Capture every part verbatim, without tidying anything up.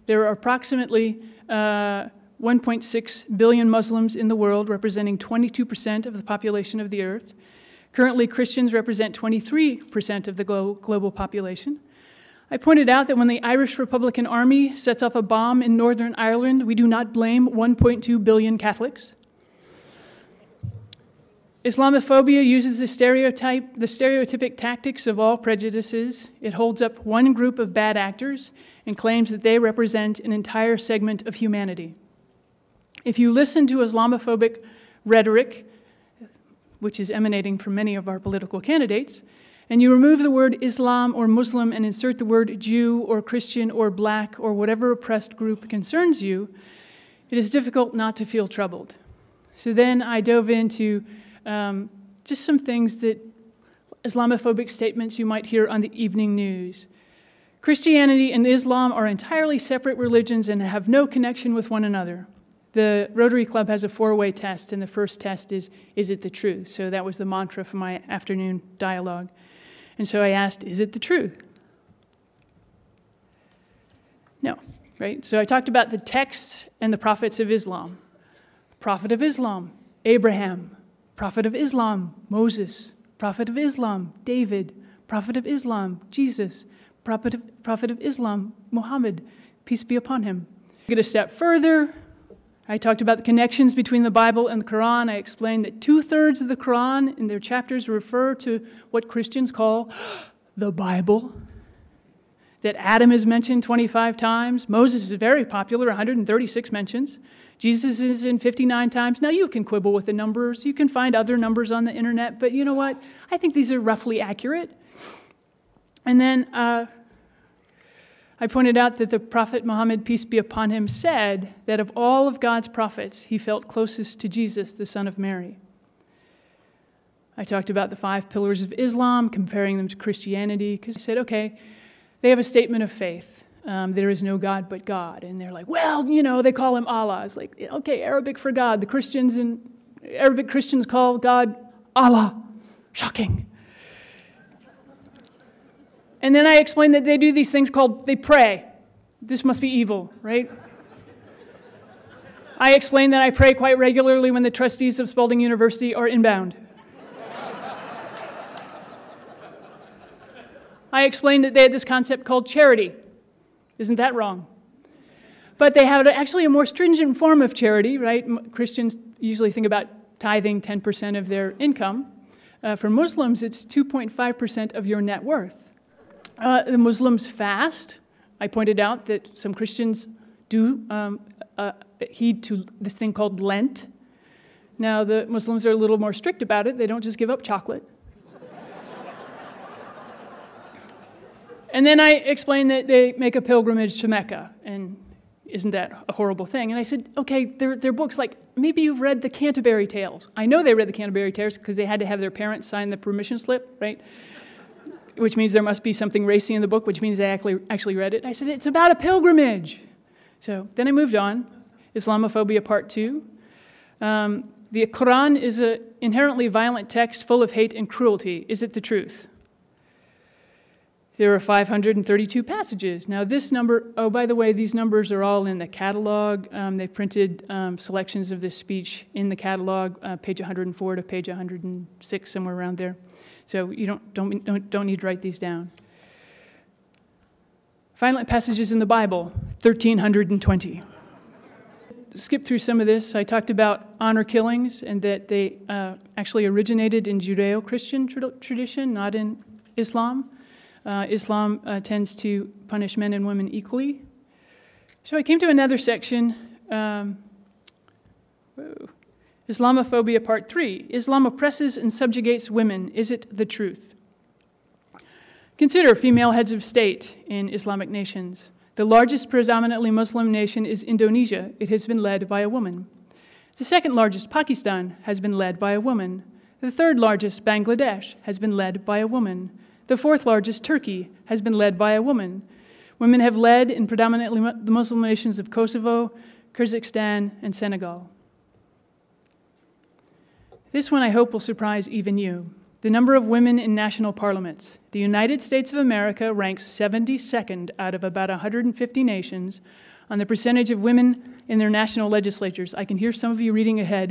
There are approximately uh, one point six billion Muslims in the world, representing twenty-two percent of the population of the earth. Currently, Christians represent twenty-three percent of the glo global population. I pointed out that when the Irish Republican Army sets off a bomb in Northern Ireland, we do not blame one point two billion Catholics. Islamophobia uses the stereotype, the stereotypic tactics of all prejudices. It holds up one group of bad actors and claims that they represent an entire segment of humanity. If you listen to Islamophobic rhetoric, which is emanating from many of our political candidates, and you remove the word Islam or Muslim and insert the word Jew or Christian or black or whatever oppressed group concerns you, it is difficult not to feel troubled. So then I dove into um, just some things that Islamophobic statements you might hear on the evening news. Christianity and Islam are entirely separate religions and have no connection with one another. The Rotary Club has a four-way test, and the first test is, is it the truth? So that was the mantra for my afternoon dialogue. And so I asked, is it the truth? No, right? So I talked about the texts and the prophets of Islam. Prophet of Islam, Abraham. Prophet of Islam, Moses. Prophet of Islam, David. Prophet of Islam, Jesus. Prophet of, prophet of Islam, Muhammad, peace be upon him. I get a step further. I talked about the connections between the Bible and the Quran. I explained that two-thirds of the Quran in their chapters refer to what Christians call the Bible, that Adam is mentioned twenty-five times. Moses is very popular, one hundred thirty-six mentions. Jesus is in fifty-nine times. Now, you can quibble with the numbers. You can find other numbers on the internet, but you know what? I think these are roughly accurate. And then uh, I pointed out that the Prophet Muhammad, peace be upon him, said that of all of God's prophets, he felt closest to Jesus, the son of Mary. I talked about the five pillars of Islam, comparing them to Christianity, because I said, okay, they have a statement of faith. Um, there is no God but God. And they're like, well, you know, they call him Allah. It's like, okay, Arabic for God. The Christians and Arabic Christians call God Allah. Shocking. And then I explained that they do these things called, they pray. This must be evil, right? I explained that I pray quite regularly when the trustees of Spalding University are inbound. I explained that they had this concept called charity. Isn't that wrong? But they have actually a more stringent form of charity, right? Christians usually think about tithing ten percent of their income. Uh, for Muslims, it's two point five percent of your net worth. Uh, the Muslims fast. I pointed out that some Christians do um, uh, heed to this thing called Lent. Now, the Muslims are a little more strict about it. They don't just give up chocolate. And then I explained that they make a pilgrimage to Mecca, and isn't that a horrible thing? And I said, okay, they're, they're books like, maybe you've read the Canterbury Tales. I know they read the Canterbury Tales because they had to have their parents sign the permission slip, right? Which means there must be something racy in the book, which means they actually, actually read it. I said, it's about a pilgrimage. So then I moved on. Islamophobia Part Two. Um, the Quran is an inherently violent text full of hate and cruelty. Is it the truth? There are five hundred thirty-two passages. Now this number, oh, by the way, these numbers are all in the catalog. Um, they printed um, selections of this speech in the catalog, uh, page one hundred four to page one hundred six, somewhere around there. So you don't, don't, don't, don't need to write these down. Violent passages in the Bible, one thousand three hundred twenty. Skip through some of this. I talked about honor killings and that they uh, actually originated in Judeo-Christian tra tradition, not in Islam. Uh, Islam uh, tends to punish men and women equally. So I came to another section, um, whoa, Islamophobia Part Three. Islam oppresses and subjugates women. Is it the truth? Consider female heads of state in Islamic nations. The largest predominantly Muslim nation is Indonesia. It has been led by a woman. The second largest, Pakistan, has been led by a woman. The third largest, Bangladesh, has been led by a woman. The fourth largest, Turkey, has been led by a woman. Women have led in predominantly the Muslim nations of Kosovo, Kyrgyzstan, and Senegal. This one I hope will surprise even you. The number of women in national parliaments. The United States of America ranks seventy-second out of about one hundred fifty nations on the percentage of women in their national legislatures. I can hear some of you reading ahead.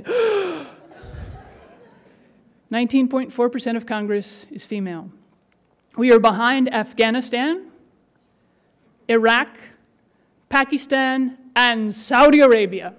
nineteen point four percent of Congress is female. We are behind Afghanistan, Iraq, Pakistan, and Saudi Arabia.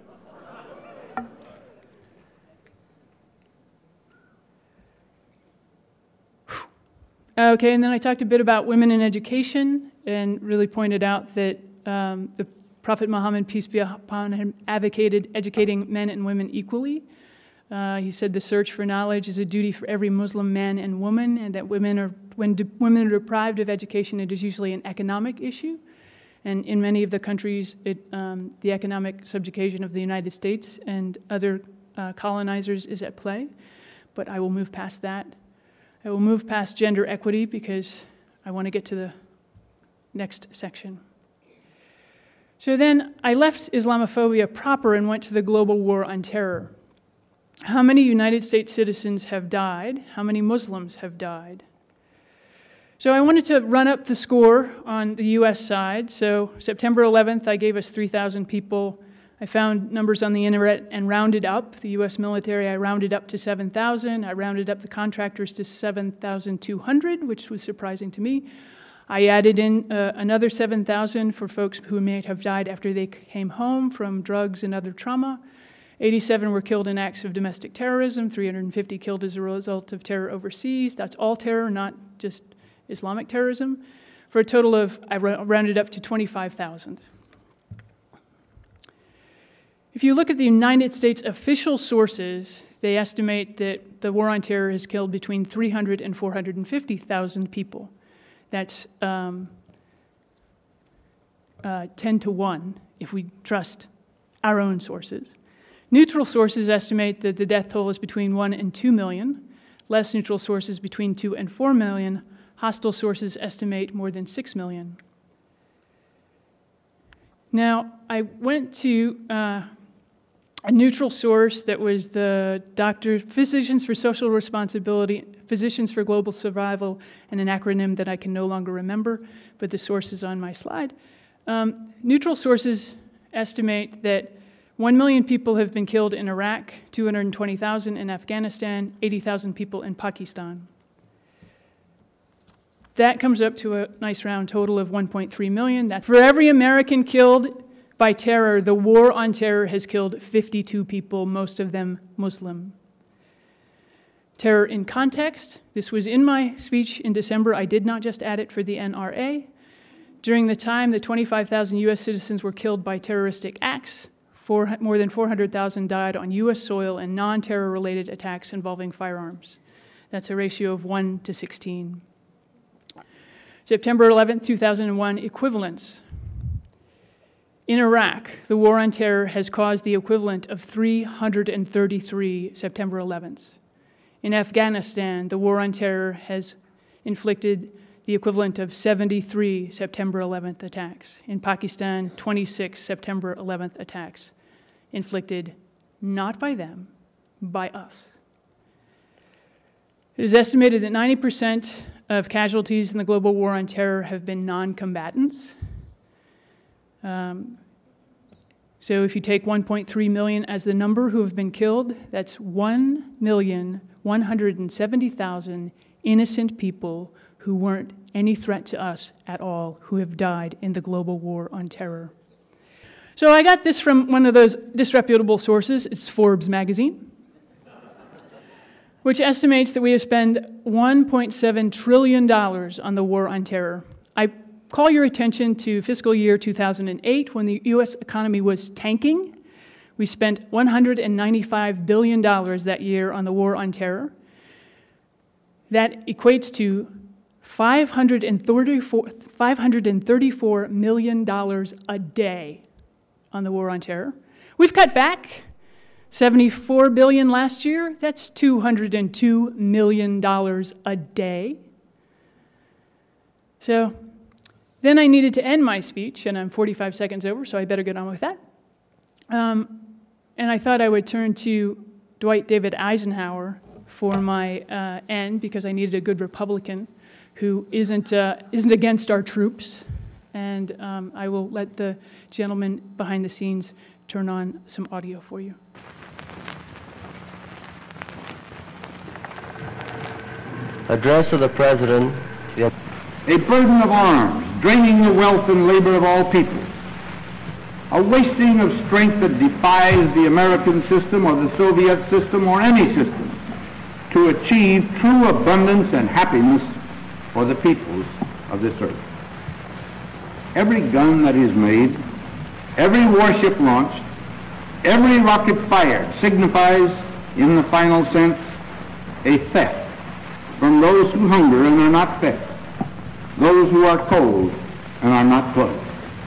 Okay, and then I talked a bit about women in education and really pointed out that um, the Prophet Muhammad, peace be upon him, advocated educating men and women equally. Uh, he said the search for knowledge is a duty for every Muslim man and woman, and that women are, when de- women are deprived of education, it is usually an economic issue. And in many of the countries, it, um, the economic subjugation of the United States and other uh, colonizers is at play. But I will move past that. I will move past gender equity because I want to get to the next section. So then I left Islamophobia proper and went to the global war on terror. How many United States citizens have died? How many Muslims have died? So I wanted to run up the score on the U S side. So September eleventh, I gave us three thousand people. I found numbers on the internet and rounded up. The U S military, I rounded up to seven thousand. I rounded up the contractors to seven thousand two hundred, which was surprising to me. I added in uh, another seven thousand for folks who may have died after they came home from drugs and other trauma. eighty-seven were killed in acts of domestic terrorism, three hundred fifty killed as a result of terror overseas. That's all terror, not just Islamic terrorism, for a total of, I rounded up to twenty-five thousand. If you look at the United States official sources, they estimate that the war on terror has killed between three hundred and four hundred fifty thousand people. That's um, uh, ten to one if we trust our own sources. Neutral sources estimate that the death toll is between one and two million. Less neutral sources between two and four million. Hostile sources estimate more than six million. Now, I went to uh, a neutral source that was the Doctor Physicians for Social Responsibility, Physicians for Global Survival, and an acronym that I can no longer remember, but the source is on my slide. Um, neutral sources estimate that one million people have been killed in Iraq, two hundred twenty thousand in Afghanistan, eighty thousand people in Pakistan. That comes up to a nice round total of one point three million. That's for every American killed by terror, the war on terror has killed fifty-two people, most of them Muslim. Terror in context. This was in my speech in December. I did not just add it for the N R A. During the time that twenty-five thousand U S citizens were killed by terroristic acts, four, more than four hundred thousand died on U S soil in non-terror-related attacks involving firearms. That's a ratio of one to sixteen. September eleventh, two thousand one, equivalence. In Iraq, the war on terror has caused the equivalent of three hundred thirty-three September elevenths. In Afghanistan, the war on terror has inflicted the equivalent of seventy-three September eleventh attacks. In Pakistan, twenty-six September eleventh attacks, inflicted not by them, by us. It is estimated that ninety percent of casualties in the global war on terror have been non-combatants. Um, so if you take one point three million as the number who have been killed, that's one million one hundred seventy thousand innocent people who weren't any threat to us at all, who have died in the global war on terror. So I got this from one of those disreputable sources. It's Forbes magazine, which estimates that we have spent one point seven trillion dollars on the war on terror. I call your attention to fiscal year two thousand eight, when the U S economy was tanking. We spent one hundred ninety-five billion dollars that year on the war on terror. That equates to five hundred thirty-four million dollars a day on the war on terror. We've cut back seventy-four billion dollars last year. That's two hundred two million dollars a day. So then I needed to end my speech, and I'm forty-five seconds over, so I better get on with that. Um, and I thought I would turn to Dwight David Eisenhower for my uh, end, because I needed a good Republican who isn't, uh, isn't against our troops And um, I will let the gentleman behind the scenes turn on some audio for you. Address of the President. Yep. A burden of arms, draining the wealth and labor of all peoples. A wasting of strength that defies the American system or the Soviet system or any system to achieve true abundance and happiness for the peoples of this earth. Every gun that is made, every warship launched, every rocket fired signifies, in the final sense, a theft from those who hunger and are not fed, those who are cold and are not clothed.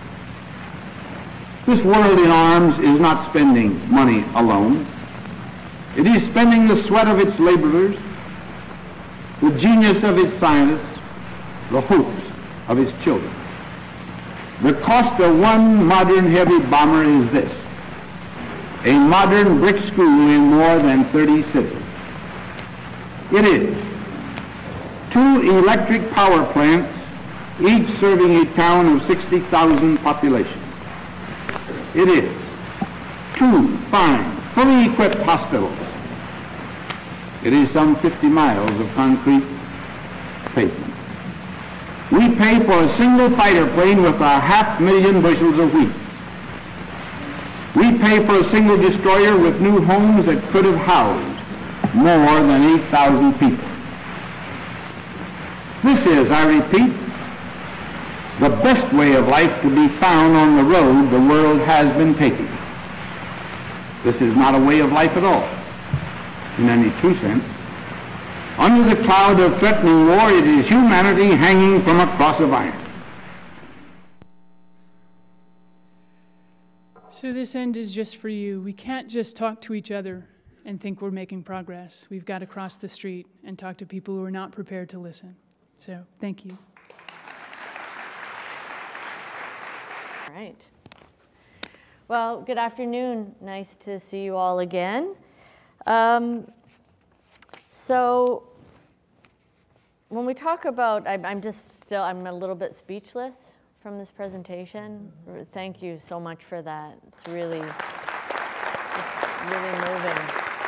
This world in arms is not spending money alone. It is spending the sweat of its laborers, the genius of its scientists, the hopes of its children. The cost of one modern heavy bomber is this: a modern brick school in more than thirty cities. It is two electric power plants, each serving a town of sixty thousand population. It is two fine, fully equipped hospitals. It is some fifty miles of concrete pavement. We pay for a single fighter plane with a half million bushels of wheat. We pay for a single destroyer with new homes that could have housed more than eight thousand people. This is, I repeat, the best way of life to be found on the road the world has been taking. This is not a way of life at all, in any true sense. Under the cloud of threatening war, it is humanity hanging from a cross of iron. So this end is just for you. We can't just talk to each other and think we're making progress. We've got to cross the street and talk to people who are not prepared to listen. So thank you. All right. Well, good afternoon. Nice to see you all again. Um, so when we talk about, I, I'm just still, I'm a little bit speechless from this presentation. Thank you so much for that. It's really, it's really moving.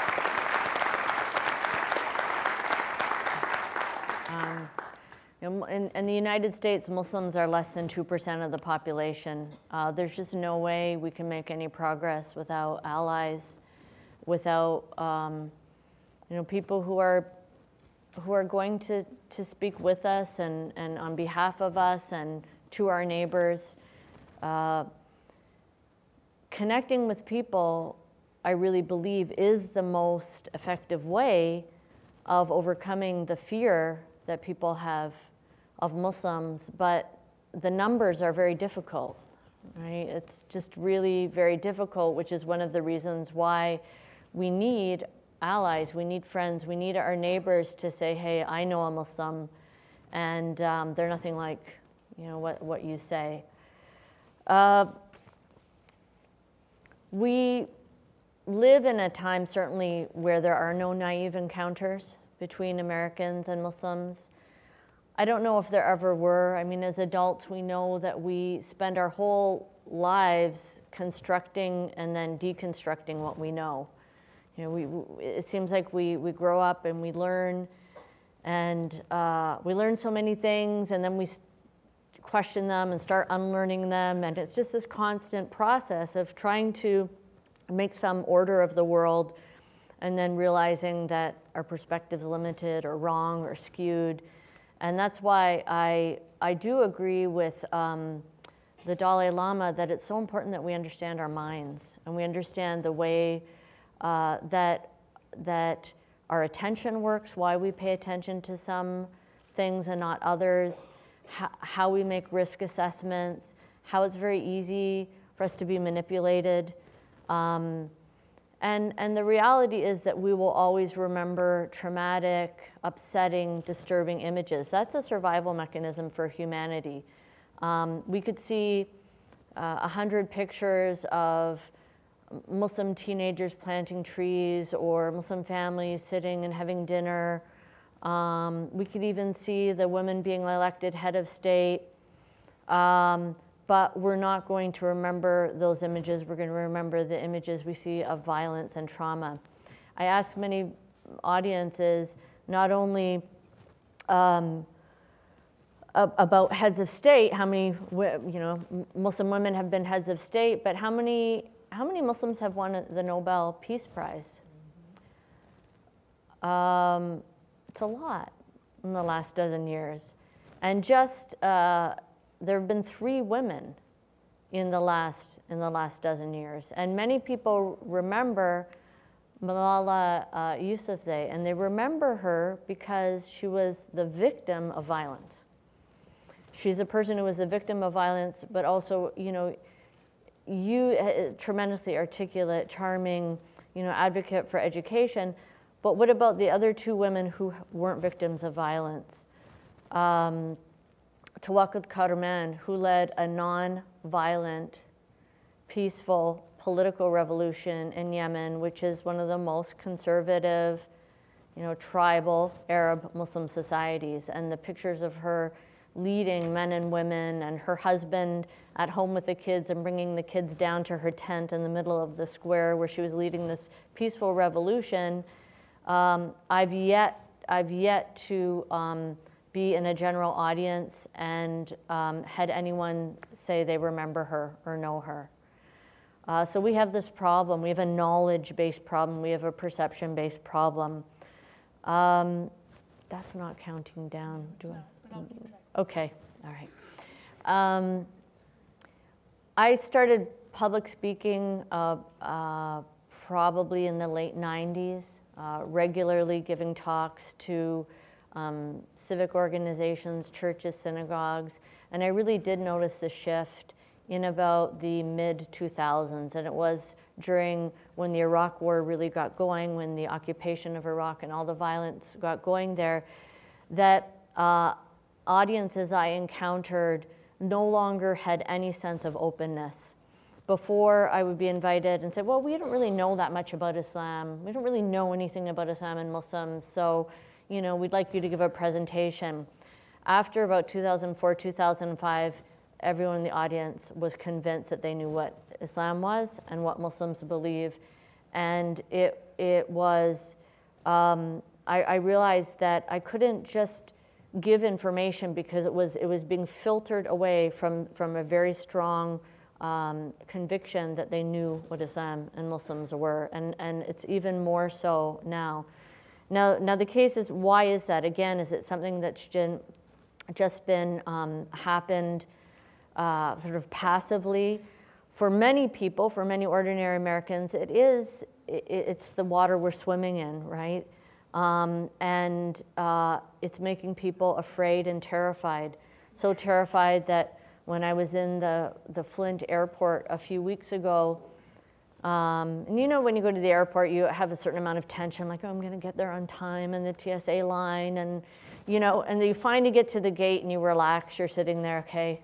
Um, you know, in, in the United States, Muslims are less than two percent of the population. Uh, there's just no way we can make any progress without allies, without um, you know, people who are who are going to, to speak with us and, and on behalf of us and to our neighbors. Uh, connecting with people, I really believe, is the most effective way of overcoming the fear that people have of Muslims, but the numbers are very difficult, right? It's just really very difficult, which is one of the reasons why we need allies, we need friends, we need our neighbors to say, hey, I know a Muslim, and um, they're nothing like, you know, what, what you say. Uh, we live in a time, certainly, where there are no naive encounters between Americans and Muslims. I don't know if there ever were. I mean, as adults, we know that we spend our whole lives constructing and then deconstructing what we know. You know, we, it seems like we, we grow up and we learn, and uh, we learn so many things, and then we question them and start unlearning them, and it's just this constant process of trying to make some order of the world, and then realizing that our perspective's limited or wrong or skewed. And that's why I, I do agree with um, the Dalai Lama that it's so important that we understand our minds, and we understand the way uh, that, that our attention works, why we pay attention to some things and not others, how, how we make risk assessments, how it's very easy for us to be manipulated. Um, and, and the reality is that we will always remember traumatic, upsetting, disturbing images. That's a survival mechanism for humanity. Um, we could see a uh, hundred pictures of Muslim teenagers planting trees or Muslim families sitting and having dinner. Um, we could even see the women being elected head of state. Um, but we're not going to remember those images. We're going to remember the images we see of violence and trauma. I ask many audiences not only um, about heads of state, how many, you know, Muslim women have been heads of state, but how many, how many Muslims have won the Nobel Peace Prize? Um, it's a lot in the last dozen years. And just, uh, there have been three women in the last, in the last dozen years. And many people remember Malala uh, Yousafzai, and they remember her because she was the victim of violence. She's a person who was a victim of violence, but also, you know, you, uh, tremendously articulate, charming, you know, advocate for education. But what about the other two women who weren't victims of violence? Um, Tawakkol Karaman, who led a non-violent, peaceful political revolution in Yemen, which is one of the most conservative, you know, tribal Arab Muslim societies. And the pictures of her leading men and women, and her husband at home with the kids and bringing the kids down to her tent in the middle of the square where she was leading this peaceful revolution. Um, I've yet, I've yet to um, be in a general audience and um, had anyone say they remember her or know her. Uh, so we have this problem. We have a knowledge-based problem. We have a perception-based problem. Um, that's not counting down. Do I? Okay, all right. Um, I started public speaking uh, uh, probably in the late nineties, uh, regularly giving talks to um, civic organizations, churches, synagogues, and I really did notice the shift in about the mid two thousands, and it was during when the Iraq War really got going, when the occupation of Iraq and all the violence got going there, that uh, audiences I encountered no longer had any sense of openness. Before, I would be invited and say, well, we don't really know that much about Islam. We don't really know anything about Islam and Muslims, so you know, we'd like you to give a presentation. After about two thousand four, two thousand five, everyone in the audience was convinced that they knew what Islam was and what Muslims believe. And it, it was, um, I, I realized that I couldn't just give information because it was, it was being filtered away from, from a very strong um, conviction that they knew what Islam and Muslims were. And, and it's even more so now. Now, now the case is, why is that? Again, is it something that's just been um, happened uh, sort of passively? For many people, for many ordinary Americans, it is, it, it's the water we're swimming in, right? Um, and uh, it's making people afraid and terrified. So terrified that when I was in the, the Flint airport a few weeks ago, um, and you know when you go to the airport, you have a certain amount of tension, like, oh, I'm gonna get there on time, and the T S A line, and you know, and then you finally get to the gate and you relax, you're sitting there, okay.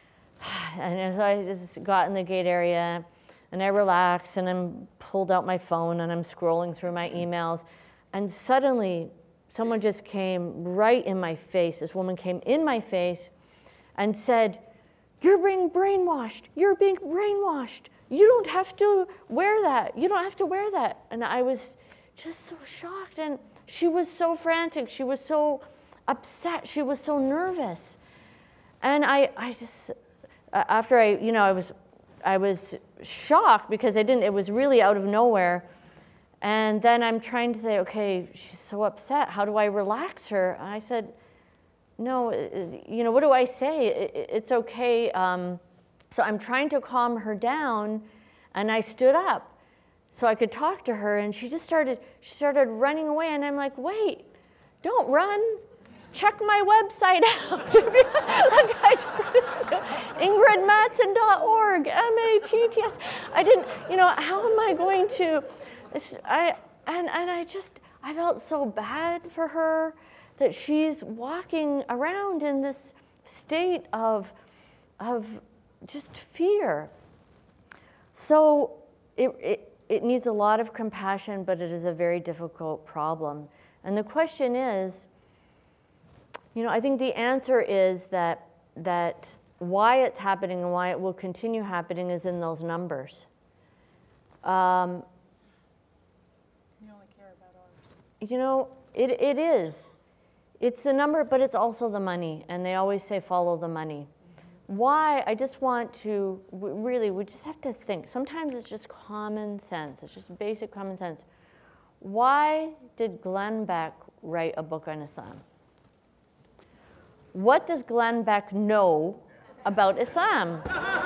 And as I just got in the gate area, and I relaxed, and I'm pulled out my phone, and I'm scrolling through my emails, and suddenly, someone just came right in my face. This woman came in my face and said, you're being brainwashed. You're being brainwashed. You don't have to wear that. You don't have to wear that. And I was just so shocked. And she was so frantic. She was so upset. She was so nervous. And I, I just, after I, you know, I was, I was shocked because I didn't, it was really out of nowhere. And then I'm trying to say, okay, she's so upset. How do I relax her? And I said, no, you know, what do I say? It's okay. Um, so I'm trying to calm her down, and I stood up so I could talk to her, and she just started, she started running away, and I'm like, wait, don't run. Check my website out. Ingrid Mattson dot org, M A T T S. I didn't, you know, how am I going to, I, and, and I just, I felt so bad for her that she's walking around in this state of, of just fear. So it, it, it needs a lot of compassion, but it is a very difficult problem. And the question is, you know, I think the answer is that, that why it's happening and why it will continue happening is in those numbers. Um, You only care about ours. you know, it, it is. It's the number, but it's also the money. And they always say, follow the money. Mm-hmm. Why? I just want to, really, we just have to think. Sometimes it's just common sense. It's just basic common sense. Why did Glenn Beck write a book on Islam? What does Glenn Beck know about Islam?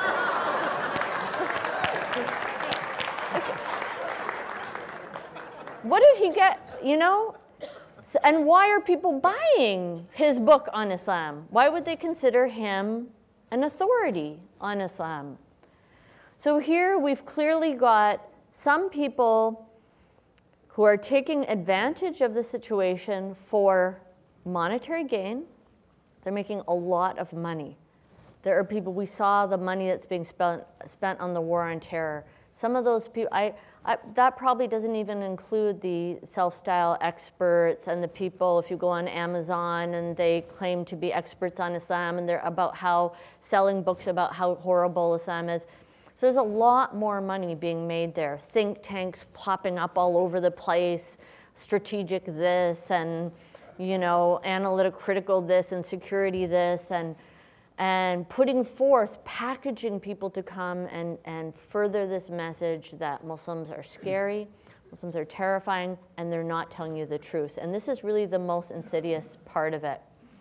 What did he get, you know? So, and why are people buying his book on Islam? Why would they consider him an authority on Islam? So here we've clearly got some people who are taking advantage of the situation for monetary gain. They're making a lot of money. There are people, we saw the money that's being spent, spent on the war on terror. Some of those people, I, I, that probably doesn't even include the self-style experts and the people, if you go on Amazon and they claim to be experts on Islam and they're about how, selling books about how horrible Islam is. So there's a lot more money being made there. Think tanks popping up all over the place, strategic this and, you know, analytic critical this and security this, and and putting forth, packaging people to come and, and further this message that Muslims are scary, Muslims are terrifying, and they're not telling you the truth. And this is really the most insidious part of it.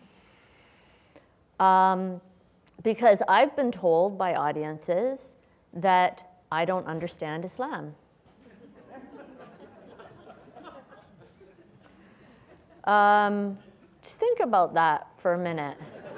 Um, because I've been told by audiences that I don't understand Islam. um, just think about that for a minute.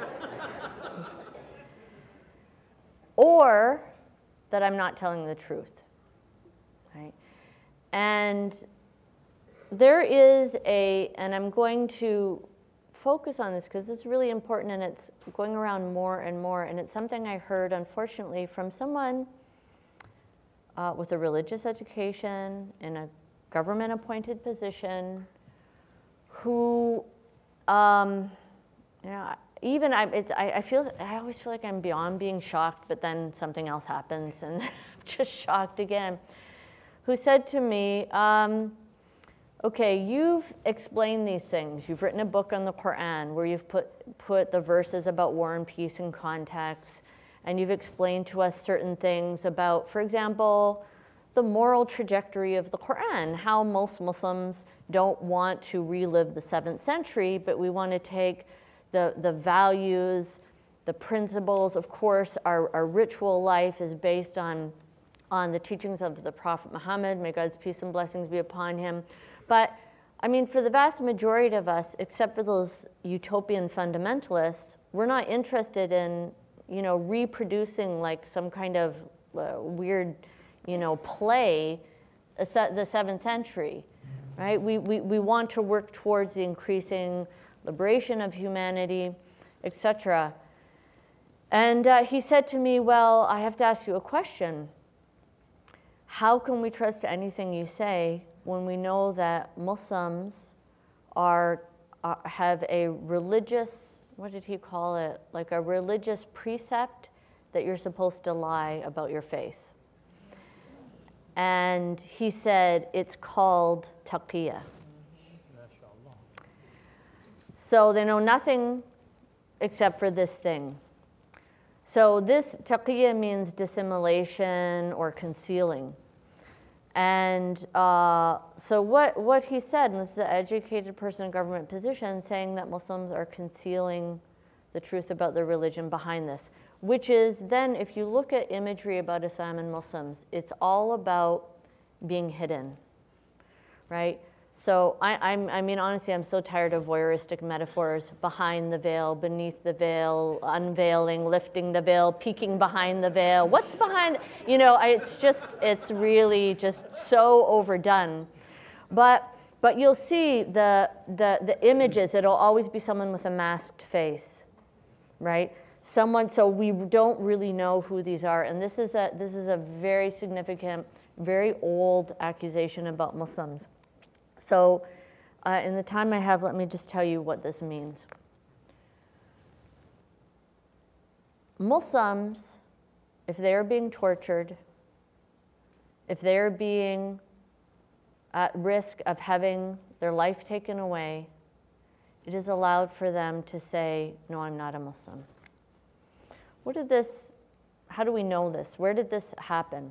Or that I'm not telling the truth, right? And there is a, and I'm going to focus on this because it's really important and it's going around more and more, and it's something I heard, unfortunately, from someone uh, with a religious education in a government-appointed position who, um, you know, even I, it's, I, I feel, I always feel like I'm beyond being shocked, but then something else happens and I'm just shocked again, who said to me, um, okay, you've explained these things. You've written a book on the Quran where you've put, put the verses about war and peace in context, and you've explained to us certain things about, for example, the moral trajectory of the Quran, how most Muslims don't want to relive the seventh century, but we want to take The, the values, the principles. Of course, our, our ritual life is based on, on the teachings of the Prophet Muhammad, may God's peace and blessings be upon him. But, I mean, for the vast majority of us, except for those utopian fundamentalists, we're not interested in, you know, reproducing like some kind of uh, weird, you know, play, the seventh century, right? We, we, we want to work towards the increasing liberation of humanity, et cetera. And uh, he said to me, well, I have to ask you a question. How can we trust anything you say when we know that Muslims are, are have a religious, what did he call it? Like a religious precept that you're supposed to lie about your faith. And he said, it's called taqiyya. So they know nothing except for this thing. So this taqiyya means dissimulation or concealing. And uh, so what, what he said, and this is an educated person in government position, saying that Muslims are concealing the truth about their religion behind this, which is then, if you look at imagery about Islam and Muslims, it's all about being hidden, right? So I, I'm, I mean, honestly, I'm so tired of voyeuristic metaphors, behind the veil, beneath the veil, unveiling, lifting the veil, peeking behind the veil. What's behind, you know, I, it's just, it's really just so overdone. But, but you'll see the, the, the images, it'll always be someone with a masked face, right? Someone, so we don't really know who these are. And this is a, this is a very significant, very old accusation about Muslims. So uh, in the time I have, let me just tell you what this means. Muslims, if they are being tortured, if they are being at risk of having their life taken away, it is allowed for them to say, no, I'm not a Muslim. What did this, how do we know this? Where did this happen?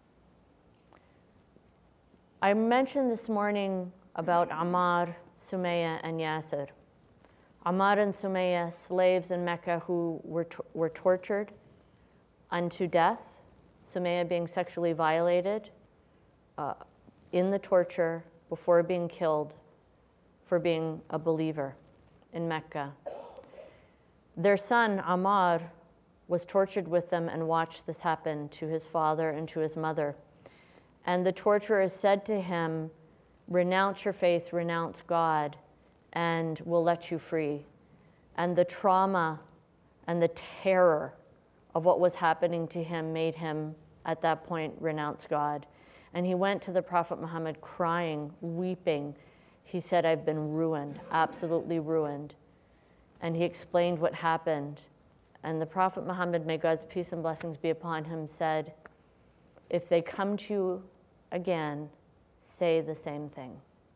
I mentioned this morning about Ammar, Sumaya, and Yasser. Ammar and Sumaya, slaves in Mecca who were, to were tortured unto death, Sumaya being sexually violated uh, in the torture before being killed for being a believer in Mecca. Their son, Ammar, was tortured with them and watched this happen to his father and to his mother. And the torturers said to him, renounce your faith, renounce God, and we'll let you free. And the trauma and the terror of what was happening to him made him, at that point, renounce God. And he went to the Prophet Muhammad crying, weeping. He said, I've been ruined, absolutely ruined. And he explained what happened. And the Prophet Muhammad, may God's peace and blessings be upon him, said, if they come to you again, say the same thing.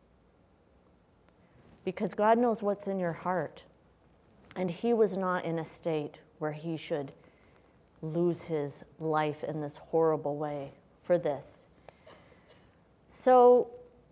Because God knows what's in your heart. And he was not in a state where he should lose his life in this horrible way for this. So,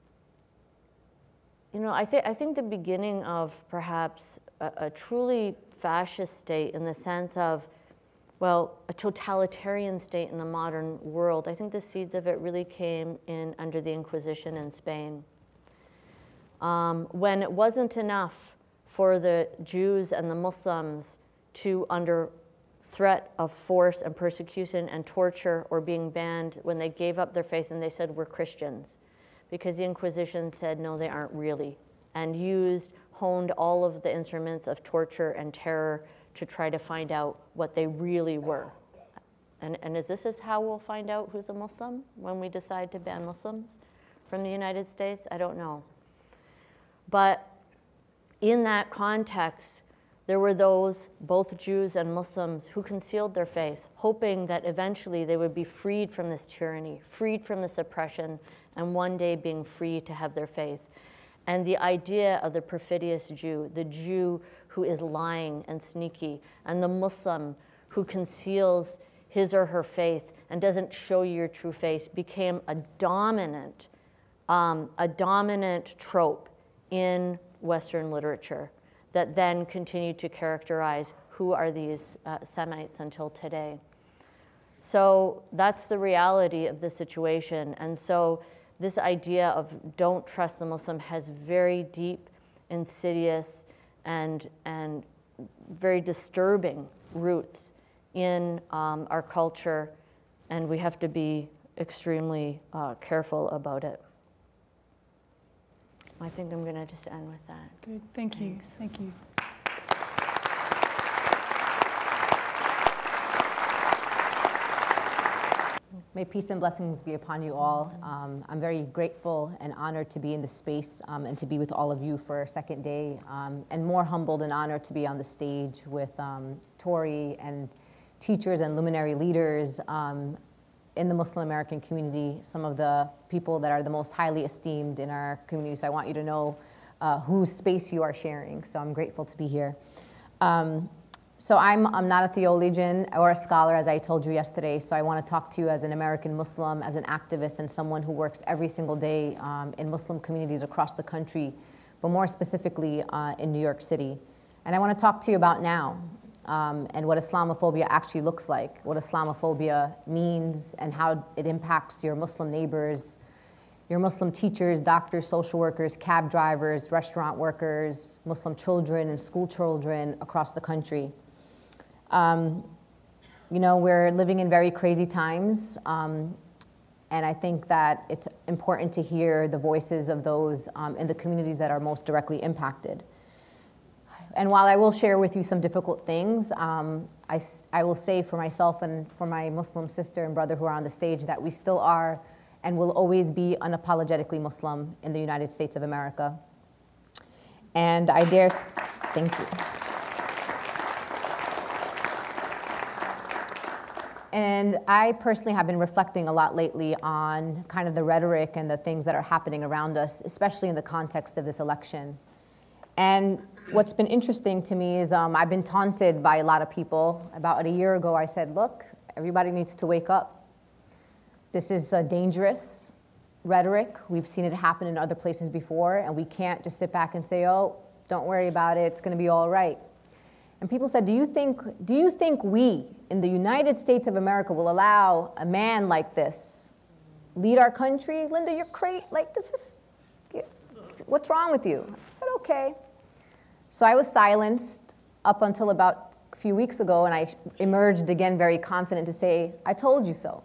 you know, I, th I think the beginning of perhaps a, a truly fascist state in the sense of, well, a totalitarian state in the modern world, I think the seeds of it really came in under the Inquisition in Spain. Um, when it wasn't enough for the Jews and the Muslims to, under threat of force and persecution and torture or being banned, when they gave up their faith and they said, we're Christians, because the Inquisition said, no, they aren't really, and used, honed all of the instruments of torture and terror to try to find out what they really were. And, and is this is how we'll find out who's a Muslim when we decide to ban Muslims from the United States? I don't know. But in that context, there were those, both Jews and Muslims, who concealed their faith, hoping that eventually they would be freed from this tyranny, freed from this oppression, and one day being free to have their faith. And the idea of the perfidious Jew, the Jew who is lying and sneaky, and the Muslim who conceals his or her faith and doesn't show you your true face, became a dominant, um, a dominant trope in Western literature that then continued to characterize who are these uh, Semites until today. So that's the reality of the situation. And so this idea of don't trust the Muslim has very deep, insidious, and, and very disturbing roots in um, our culture, and we have to be extremely uh, careful about it. I think I'm gonna just end with that. Good, thank Thanks. you, thank you. May peace and blessings be upon you all. Um, I'm very grateful and honored to be in this space um, and to be with all of you for a second day, um, and more humbled and honored to be on the stage with um, Tori and teachers and luminary leaders um, in the Muslim American community, some of the people that are the most highly esteemed in our community. So I want you to know uh, whose space you are sharing. So I'm grateful to be here. Um, So I'm, I'm not a theologian or a scholar, as I told you yesterday, so I want to talk to you as an American Muslim, as an activist, and someone who works every single day um, in Muslim communities across the country, but more specifically uh, in New York City. And I want to talk to you about now um, and what Islamophobia actually looks like, what Islamophobia means and how it impacts your Muslim neighbors, your Muslim teachers, doctors, social workers, cab drivers, restaurant workers, Muslim children and school children across the country. Um, you know, we're living in very crazy times, um, and I think that it's important to hear the voices of those um, in the communities that are most directly impacted. And while I will share with you some difficult things, um, I, I will say for myself and for my Muslim sister and brother who are on the stage that we still are and will always be unapologetically Muslim in the United States of America. And I dare, thank you. And I personally have been reflecting a lot lately on kind of the rhetoric and the things that are happening around us, especially in the context of this election. And what's been interesting to me is um, I've been taunted by a lot of people. About a year ago, I said, look, everybody needs to wake up. This is a dangerous rhetoric. We've seen it happen in other places before, and we can't just sit back and say, oh, don't worry about it, it's going to be all right. And people said, do you think, do you think we in the United States of America will allow a man like this lead our country? Linda, you're crazy. Like, this is, what's wrong with you? I said, okay. So I was silenced up until about a few weeks ago, and I emerged again very confident to say, I told you so.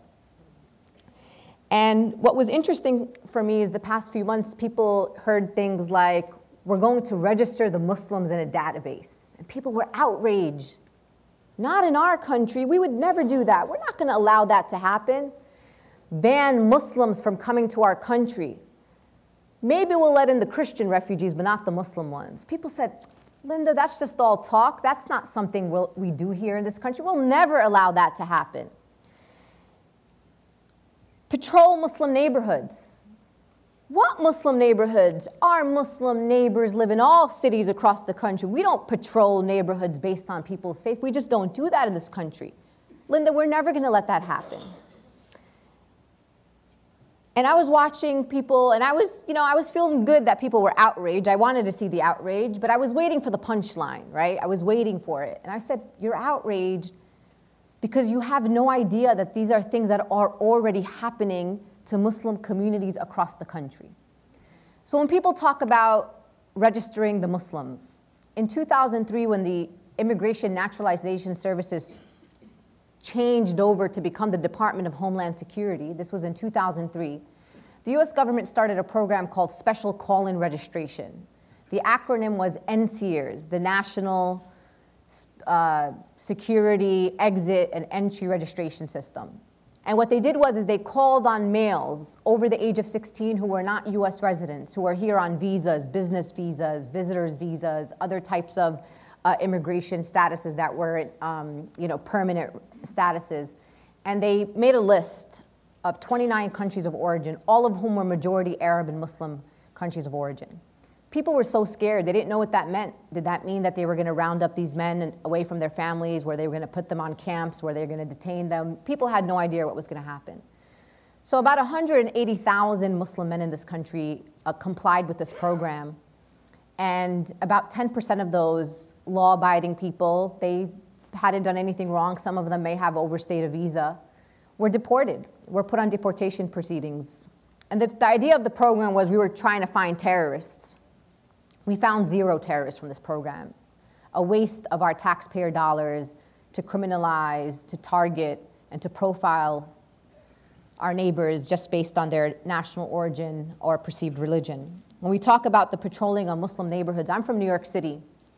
And what was interesting for me is the past few months, people heard things like, we're going to register the Muslims in a database. And people were outraged. Not in our country. We would never do that. We're not going to allow that to happen. Ban Muslims from coming to our country. Maybe we'll let in the Christian refugees, but not the Muslim ones. People said, Linda, that's just all talk. That's not something we'll, we do here in this country. We'll never allow that to happen. Patrol Muslim neighborhoods. What Muslim neighborhoods? Our Muslim neighbors live in all cities across the country. We don't patrol neighborhoods based on people's faith. We just don't do that in this country. Linda, we're never going to let that happen. And I was watching people, and I was, you know, I was feeling good that people were outraged. I wanted to see the outrage, but I was waiting for the punchline, right? I was waiting for it. And I said, you're outraged because you have no idea that these are things that are already happening to Muslim communities across the country. So when people talk about registering the Muslims, in two thousand three, when the Immigration Naturalization Services changed over to become the Department of Homeland Security, this was in two thousand three, the U S government started a program called Special Call-in Registration. The acronym was N S E E R S, the National uh, Security Exit and Entry Registration System. And what they did was is they called on males over the age of sixteen who were not U S residents, who are here on visas, business visas, visitors visas, other types of uh, immigration statuses that were um, you know, permanent statuses. And they made a list of twenty-nine countries of origin, all of whom were majority Arab and Muslim countries of origin. People were so scared, they didn't know what that meant. Did that mean that they were going to round up these men and, away from their families, where they were going to put them on camps, where they were going to detain them? People had no idea what was going to happen. So about one hundred eighty thousand Muslim men in this country uh, complied with this program. And about ten percent of those law-abiding people, they hadn't done anything wrong, some of them may have overstayed a visa, were deported, were put on deportation proceedings. And the, the idea of the program was we were trying to find terrorists. We found zero terrorists from this program, a waste of our taxpayer dollars to criminalize, to target, and to profile our neighbors just based on their national origin or perceived religion. When we talk about the patrolling of Muslim neighborhoods, I'm from New York City,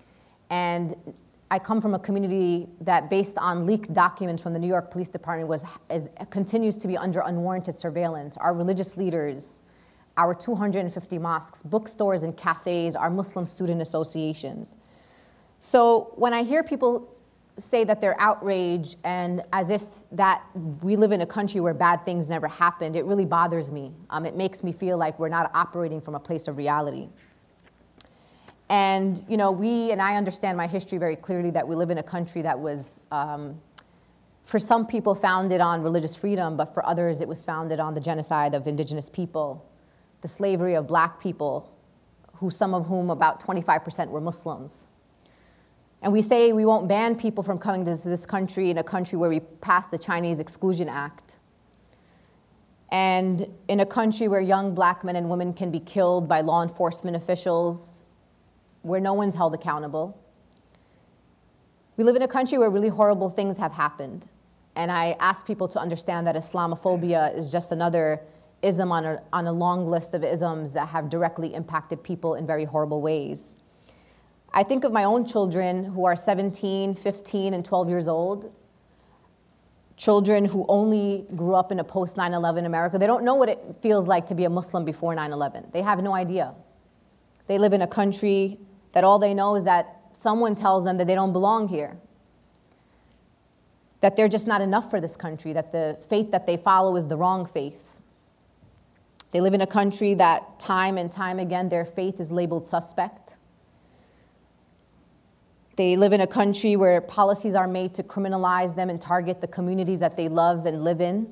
and I come from a community that, based on leaked documents from the New York Police Department, was, is, continues to be under unwarranted surveillance. Our religious leaders, our two hundred fifty mosques, bookstores and cafes, our Muslim student associations. So when I hear people say that they're outraged and as if that we live in a country where bad things never happened, it really bothers me. Um, it makes me feel like we're not operating from a place of reality. And you know, we, and I understand my history very clearly, that we live in a country that was, um, for some people, founded on religious freedom, but for others it was founded on the genocide of indigenous people, the slavery of black people, who some of whom, about twenty-five percent, were Muslims. And we say we won't ban people from coming to this country in a country where we passed the Chinese Exclusion Act, and in a country where young black men and women can be killed by law enforcement officials, where no one's held accountable. We live in a country where really horrible things have happened. And I ask people to understand that Islamophobia is just another ism on a, on a long list of isms that have directly impacted people in very horrible ways. I think of my own children who are seventeen, fifteen, and twelve years old, children who only grew up in a post nine eleven America. They don't know what it feels like to be a Muslim before nine eleven. They have no idea. They live in a country that all they know is that someone tells them that they don't belong here, that they're just not enough for this country, that the faith that they follow is the wrong faith. They live in a country that time and time again, their faith is labeled suspect. They live in a country where policies are made to criminalize them and target the communities that they love and live in.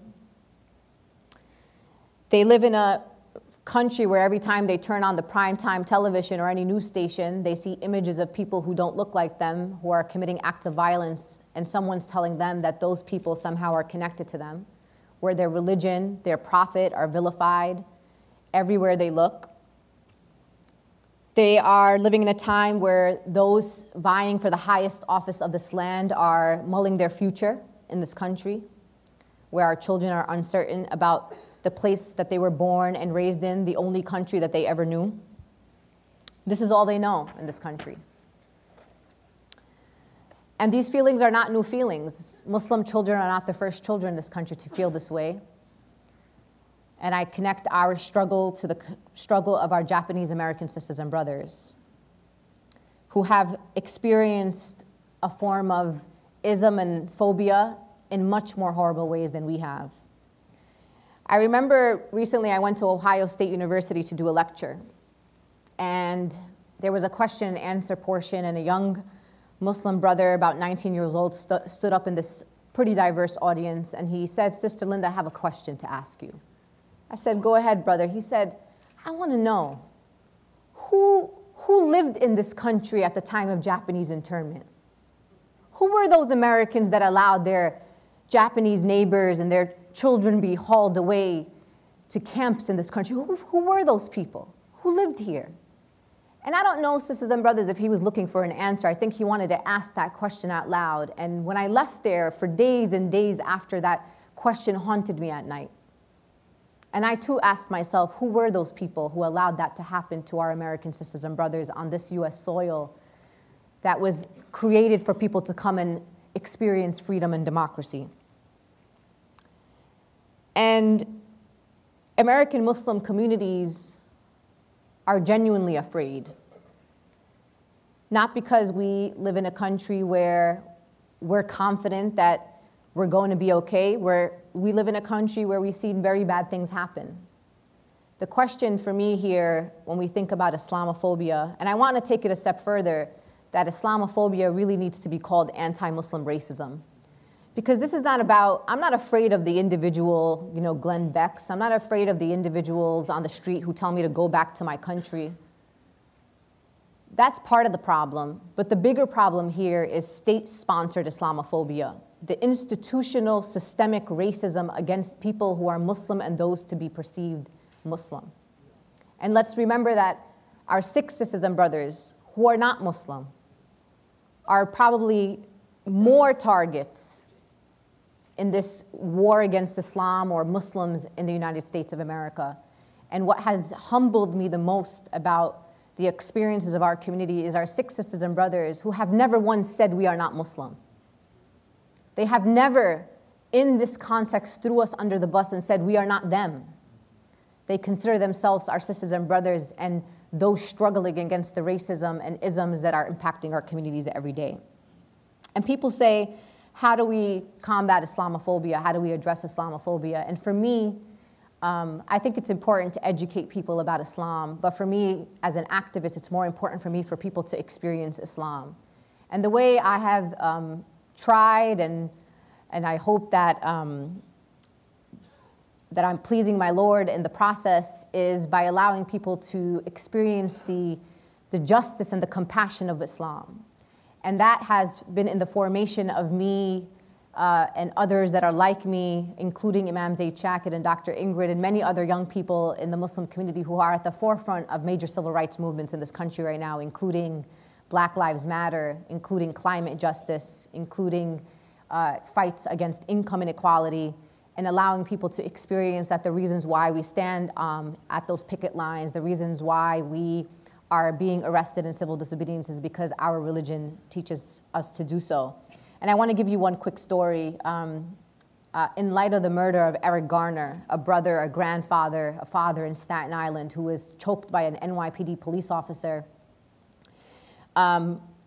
They live in a country where every time they turn on the primetime television or any news station, they see images of people who don't look like them, who are committing acts of violence, and someone's telling them that those people somehow are connected to them, where their religion, their prophet are vilified everywhere they look. They are living in a time where those vying for the highest office of this land are mulling their future in this country, where our children are uncertain about the place that they were born and raised in, the only country that they ever knew. This is all they know in this country. And these feelings are not new feelings. Muslim children are not the first children in this country to feel this way. And I connect our struggle to the struggle of our Japanese American sisters and brothers who have experienced a form of ism and phobia in much more horrible ways than we have. I remember recently I went to Ohio State University to do a lecture, and there was a question and answer portion, and a young Muslim brother, about nineteen years old, stu stood up in this pretty diverse audience, and he said, "Sister Linda, I have a question to ask you." I said, "Go ahead, brother." He said, "I want to know, who, who lived in this country at the time of Japanese internment? Who were those Americans that allowed their Japanese neighbors and their children be hauled away to camps in this country? Who, who were those people? Who lived here?" And I don't know, sisters and brothers, if he was looking for an answer. I think he wanted to ask that question out loud. And when I left there, for days and days after, that question haunted me at night. And I too asked myself, who were those people who allowed that to happen to our American sisters and brothers on this U S soil that was created for people to come and experience freedom and democracy? And American Muslim communities are genuinely afraid. Not because we live in a country where we're confident that we're going to be okay, where we live in a country where we've seen very bad things happen. The question for me here, when we think about Islamophobia, and I want to take it a step further, that Islamophobia really needs to be called anti-Muslim racism. Because this is not about, I'm not afraid of the individual, you know, Glenn Becks. I'm not afraid of the individuals on the street who tell me to go back to my country. That's part of the problem. But the bigger problem here is state-sponsored Islamophobia, the institutional systemic racism against people who are Muslim and those to be perceived Muslim. And let's remember that our Sikh sisters and brothers who are not Muslim are probably more targets in this war against Islam or Muslims in the United States of America. And what has humbled me the most about the experiences of our community is our Sikh sisters and brothers who have never once said we are not Muslim. They have never, in this context, threw us under the bus and said we are not them. They consider themselves our sisters and brothers and those struggling against the racism and isms that are impacting our communities every day. And people say, how do we combat Islamophobia? How do we address Islamophobia? And for me, um, I think it's important to educate people about Islam. But for me, as an activist, it's more important for me for people to experience Islam. And the way I have um, tried, and, and I hope that, um, that I'm pleasing my Lord in the process, is by allowing people to experience the, the justice and the compassion of Islam. And that has been in the formation of me uh, and others that are like me, including Imam Zaid Shaked and Doctor Ingrid and many other young people in the Muslim community who are at the forefront of major civil rights movements in this country right now, including Black Lives Matter, including climate justice, including uh, fights against income inequality, and allowing people to experience that the reasons why we stand um, at those picket lines, the reasons why we are being arrested in civil disobedience is because our religion teaches us to do so. And I want to give you one quick story. Um, uh, in light of the murder of Eric Garner, a brother, a grandfather, a father in Staten Island who was choked by an N Y P D police officer, um,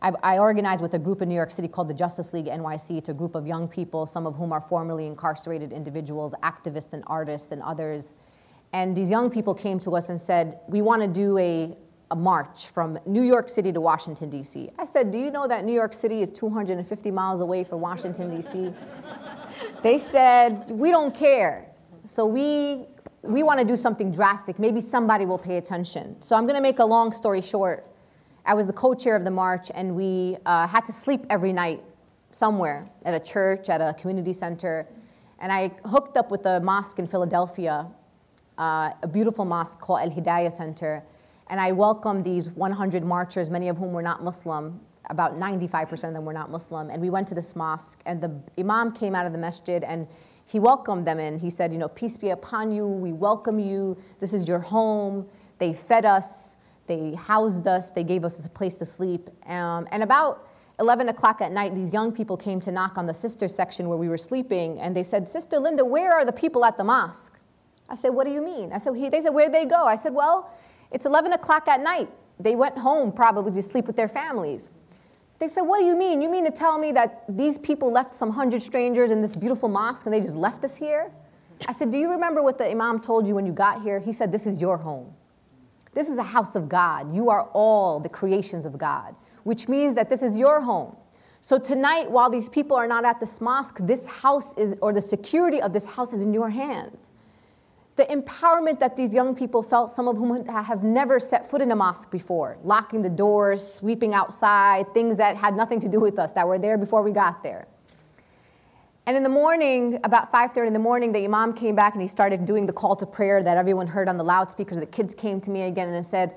I, I organized with a group in New York City called the Justice League N Y C. It's a group of young people, some of whom are formerly incarcerated individuals, activists and artists and others. And these young people came to us and said, we want to do a, a march from New York City to Washington, D C. I said, do you know that New York City is two hundred fifty miles away from Washington, D C? They said, we don't care. So we, we want to do something drastic. Maybe somebody will pay attention. So I'm going to make a long story short. I was the co-chair of the march, and we uh, had to sleep every night somewhere, at a church, at a community center. And I hooked up with a mosque in Philadelphia, uh, a beautiful mosque called Al Hidayah Center. And I welcomed these one hundred marchers, many of whom were not Muslim. About ninety-five percent of them were not Muslim. And we went to this mosque, and the imam came out of the masjid, and he welcomed them in. He said, you know, peace be upon you. We welcome you. This is your home. They fed us. They housed us. They gave us a place to sleep. Um, and about eleven o'clock at night, these young people came to knock on the sister section where we were sleeping. And they said, Sister Linda, where are the people at the mosque? I said, what do you mean? I said, he, they said, where'd they go? I said, well, it's eleven o'clock at night. They went home probably to sleep with their families. They said, what do you mean? You mean to tell me that these people left some hundred strangers in this beautiful mosque and they just left us here? I said, do you remember what the imam told you when you got here? He said, this is your home. This is a house of God. You are all the creations of God, which means that this is your home. So tonight, while these people are not at this mosque, this house is, or the security of this house is in your hands. The empowerment that these young people felt, some of whom have never set foot in a mosque before, locking the doors, sweeping outside, things that had nothing to do with us, that were there before we got there. And in the morning, about five thirty in the morning, the imam came back and he started doing the call to prayer that everyone heard on the loudspeakers. The kids came to me again and said,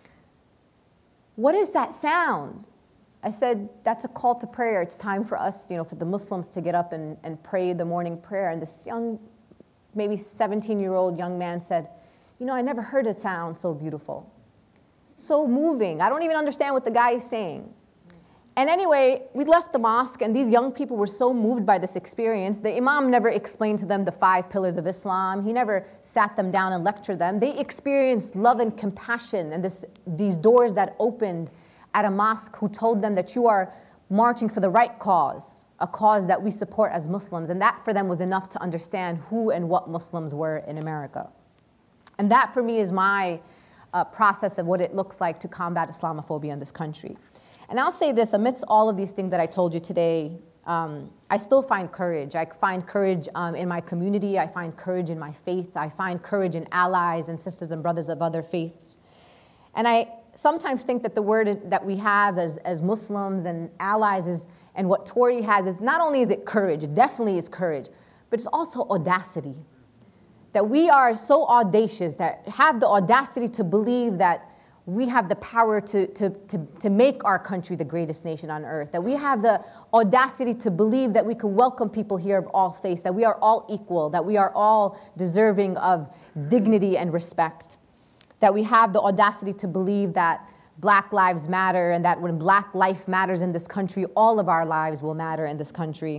what is that sound? I said, that's a call to prayer. It's time for us, you know, for the Muslims to get up and, and pray the morning prayer. And this young, maybe seventeen-year-old young man said, you know, I never heard a sound so beautiful, so moving. I don't even understand what the guy is saying. And anyway, we left the mosque, and these young people were so moved by this experience. The imam never explained to them the five pillars of Islam. He never sat them down and lectured them. They experienced love and compassion and this, these doors that opened at a mosque who told them that you are marching for the right cause, a cause that we support as Muslims. And that for them was enough to understand who and what Muslims were in America. And that for me is my uh, process of what it looks like to combat Islamophobia in this country. And I'll say this, amidst all of these things that I told you today, um, I still find courage. I find courage um, in my community. I find courage in my faith. I find courage in allies and sisters and brothers of other faiths. And I sometimes think that the word that we have as, as Muslims and allies is, and what Tori has is, not only is it courage, it definitely is courage, but it's also audacity. That we are so audacious, that have the audacity to believe that we have the power to, to, to, to make our country the greatest nation on earth, that we have the audacity to believe that we can welcome people here of all faiths, that we are all equal, that we are all deserving of dignity and respect, that we have the audacity to believe that Black lives matter, and that when Black life matters in this country, all of our lives will matter in this country.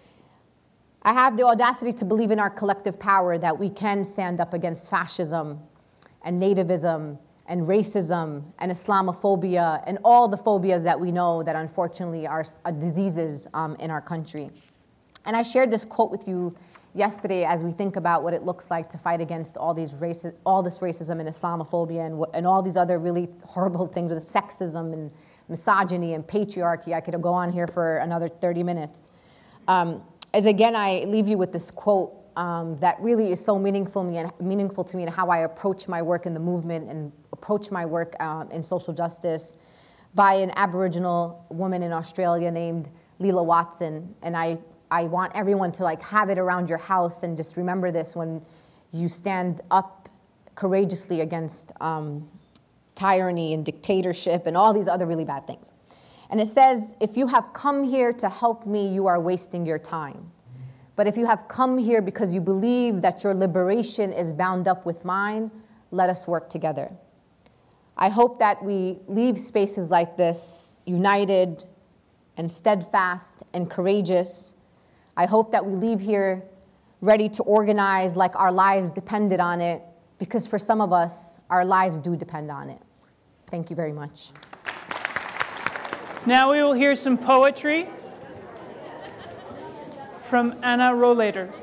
I have the audacity to believe in our collective power, that we can stand up against fascism and nativism and racism and Islamophobia and all the phobias that we know that unfortunately are, are diseases um, in our country. And I shared this quote with you yesterday as we think about what it looks like to fight against all these raci- all this racism and Islamophobia and, and all these other really horrible things, with sexism and misogyny and patriarchy. I could go on here for another thirty minutes. Um, as again, I leave you with this quote um, that really is so meaningful, me and, meaningful to me, and how I approach my work in the movement and approach my work um, in social justice, by an Aboriginal woman in Australia named Leela Watson. And I, I want everyone to like have it around your house and just remember this when you stand up courageously against um, tyranny and dictatorship and all these other really bad things. And it says, if you have come here to help me, you are wasting your time. But if you have come here because you believe that your liberation is bound up with mine, let us work together. I hope that we leave spaces like this united and steadfast and courageous. I hope that we leave here ready to organize like our lives depended on it, because for some of us, our lives do depend on it. Thank you very much. Now we will hear some poetry from Anna Rohlater.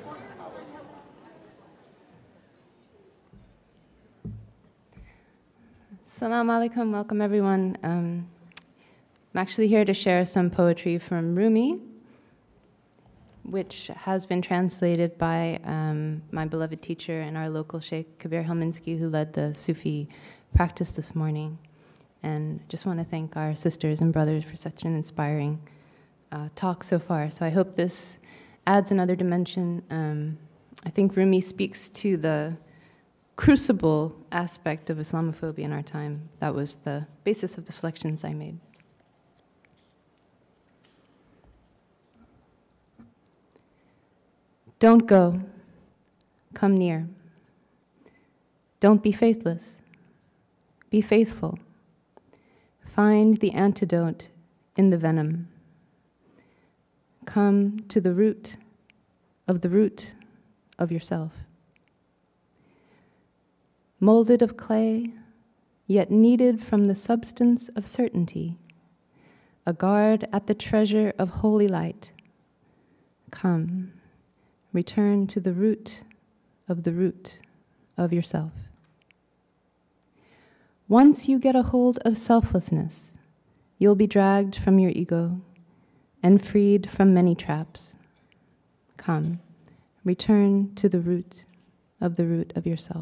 Assalamu alaikum, welcome everyone. Um, I'm actually here to share some poetry from Rumi, which has been translated by um, my beloved teacher and our local Sheikh Kabir Helminski, who led the Sufi practice this morning. And just want to thank our sisters and brothers for such an inspiring uh, talk so far. So I hope this adds another dimension. Um, I think Rumi speaks to the crucible aspect of Islamophobia in our time. That was the basis of the selections I made. Don't go, come near. Don't be faithless, be faithful. Find the antidote in the venom. Come to the root of the root of yourself. Molded of clay, yet kneaded from the substance of certainty, a guard at the treasure of holy light. Come, return to the root of the root of yourself. Once you get a hold of selflessness, you'll be dragged from your ego and freed from many traps. Come, return to the root of the root of yourself.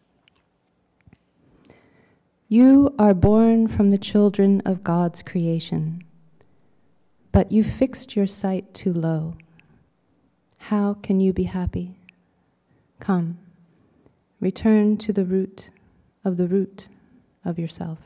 You are born from the children of God's creation, but you fixed your sight too low. How can you be happy? Come, return to the root of the root of yourself.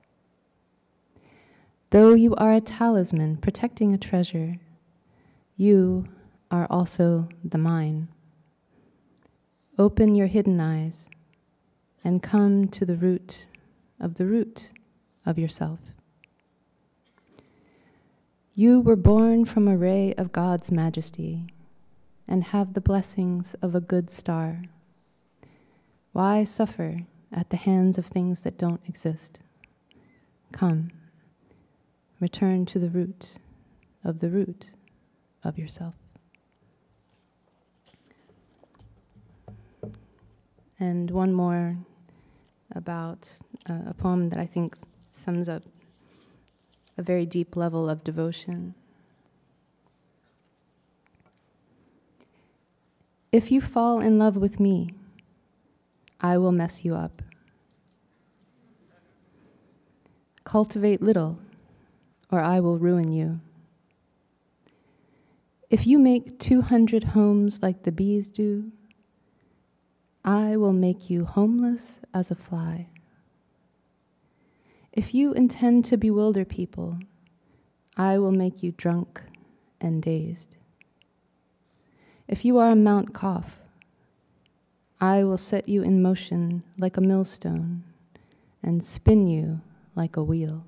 Though you are a talisman protecting a treasure, you are also the mine. Open your hidden eyes and come to the root of the root of yourself. You were born from a ray of God's majesty and have the blessings of a good star. Why suffer at the hands of things that don't exist? Come, return to the root of the root of yourself. And one more about uh, a poem that I think sums up a very deep level of devotion. If you fall in love with me, I will mess you up. Cultivate little, or I will ruin you. If you make two hundred homes like the bees do, I will make you homeless as a fly. If you intend to bewilder people, I will make you drunk and dazed. If you are a Mount Kaf, I will set you in motion like a millstone and spin you like a wheel.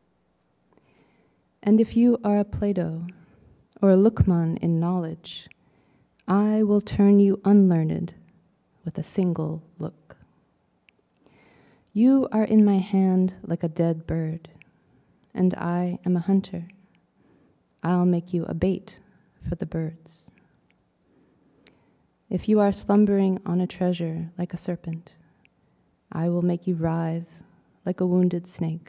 And if you are a Plato or a Luqman in knowledge, I will turn you unlearned with a single look. You are in my hand like a dead bird, and I am a hunter. I'll make you a bait for the birds. If you are slumbering on a treasure like a serpent, I will make you writhe like a wounded snake.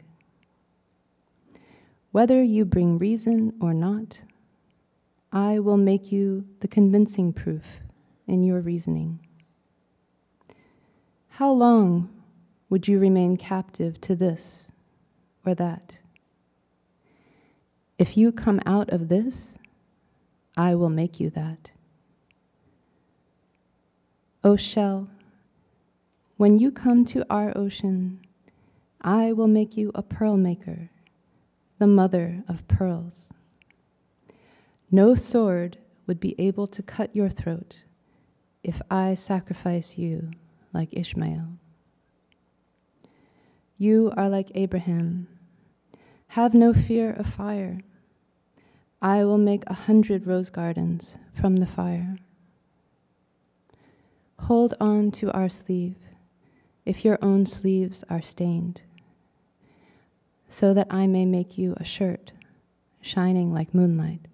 Whether you bring reason or not, I will make you the convincing proof in your reasoning. How long would you remain captive to this or that? If you come out of this, I will make you that. O shell, when you come to our ocean, I will make you a pearl maker, the mother of pearls. No sword would be able to cut your throat if I sacrifice you like Ishmael. You are like Abraham. Have no fear of fire. I will make a hundred rose gardens from the fire. Hold on to our sleeve, if your own sleeves are stained, so that I may make you a shirt shining like moonlight.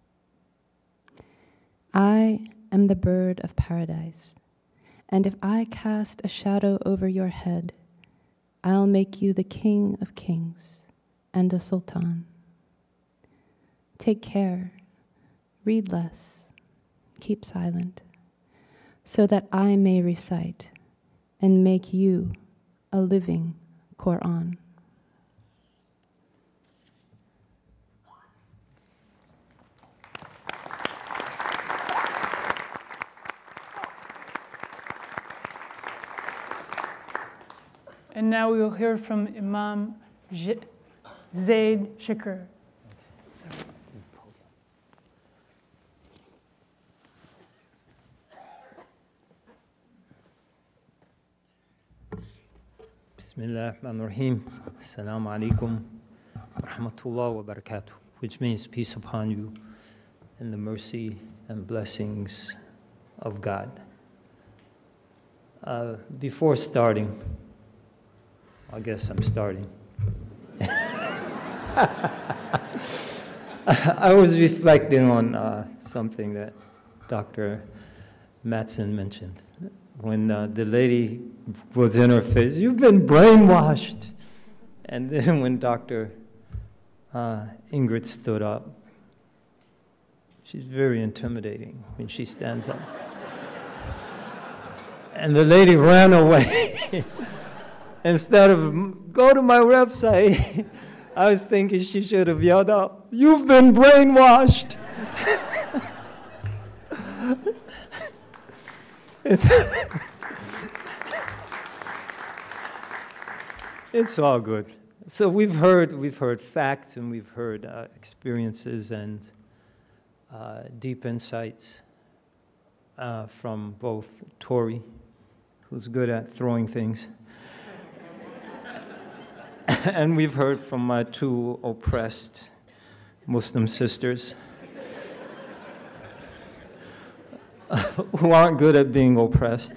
I am the bird of paradise, and if I cast a shadow over your head, I'll make you the king of kings and a sultan. Take care, read less, keep silent, so that I may recite and make you a living Quran. And now we will hear from Imam J- Zaid Shakir. Bismillah ar-Rahman ar-Rahim. Assalamu alaikum wa rahmatullah wa barakatuh, which means peace upon you and the mercy and blessings of God. Uh, before starting, I guess I'm starting. I was reflecting on uh, something that Doctor Matson mentioned. When uh, the lady was in her face, you've been brainwashed. And then when Doctor Uh, Ingrid stood up, she's very intimidating when she stands up. And the lady ran away. Instead of, go to my website, I was thinking she should have yelled out, you've been brainwashed. It's, it's all good. So we've heard, we've heard facts and we've heard uh, experiences and uh, deep insights uh, from both Tori, who's good at throwing things, and we've heard from my two oppressed Muslim sisters who aren't good at being oppressed.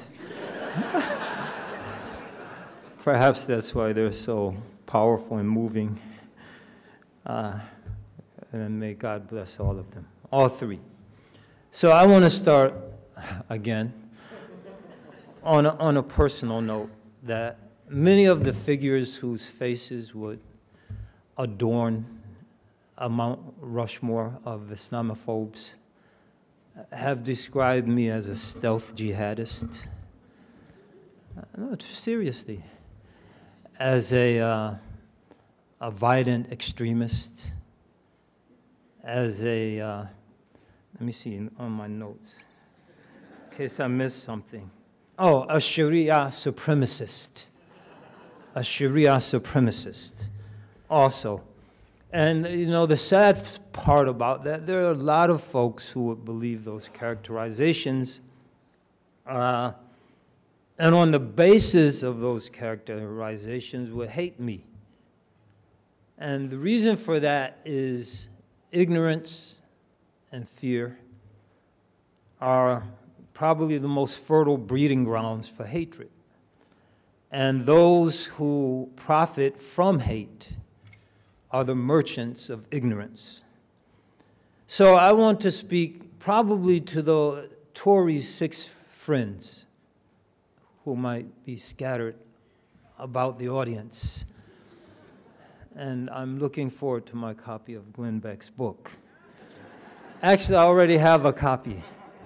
Perhaps that's why they're so powerful and moving. Uh, and may God bless all of them, all three. So I want to start again on a, on a personal note that many of the figures whose faces would adorn a Mount Rushmore of Islamophobes have described me as a stealth jihadist. No, seriously. As a, uh, a violent extremist, as a, uh, let me see on my notes, in case I missed something. Oh, a Sharia supremacist. A Sharia supremacist also. And, you know, the sad part about that, there are a lot of folks who would believe those characterizations, uh, and on the basis of those characterizations would hate me. And the reason for that is ignorance and fear are probably the most fertile breeding grounds for hatred. And those who profit from hate are the merchants of ignorance. So I want to speak probably to the Tory's six friends who might be scattered about the audience. And I'm looking forward to my copy of Glenn Beck's book. Actually, I already have a copy.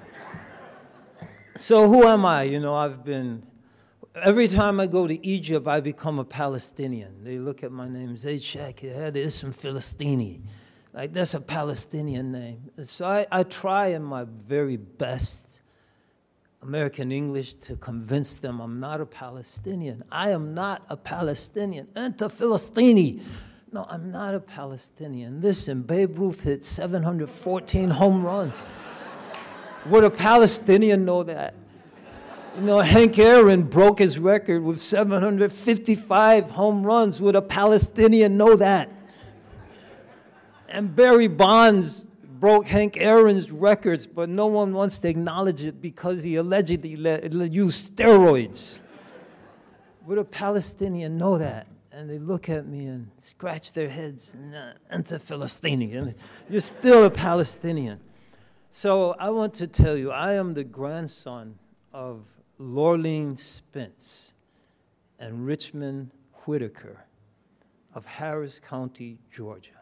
So who am I? You know, I've been, every time I go to Egypt, I become a Palestinian. They look at my name, Zaid Shakir, Ism Philistini. Like, that's a Palestinian name. So I, I try in my very best American English to convince them I'm not a Palestinian. I am not a Palestinian. Anta Philistini. No, I'm not a Palestinian. Listen, Babe Ruth hit seven hundred fourteen home runs. Would a Palestinian know that? You know, Hank Aaron broke his record with seven hundred fifty-five home runs. Would a Palestinian know that? And Barry Bonds broke Hank Aaron's records, but no one wants to acknowledge it because he allegedly used steroids. Would a Palestinian know that? and they look at me and scratch their heads, and uh, anti-Palestinian. You're still a Palestinian. So I want to tell you, I am the grandson of Lorleen Spence and Richmond Whitaker of Harris County, Georgia.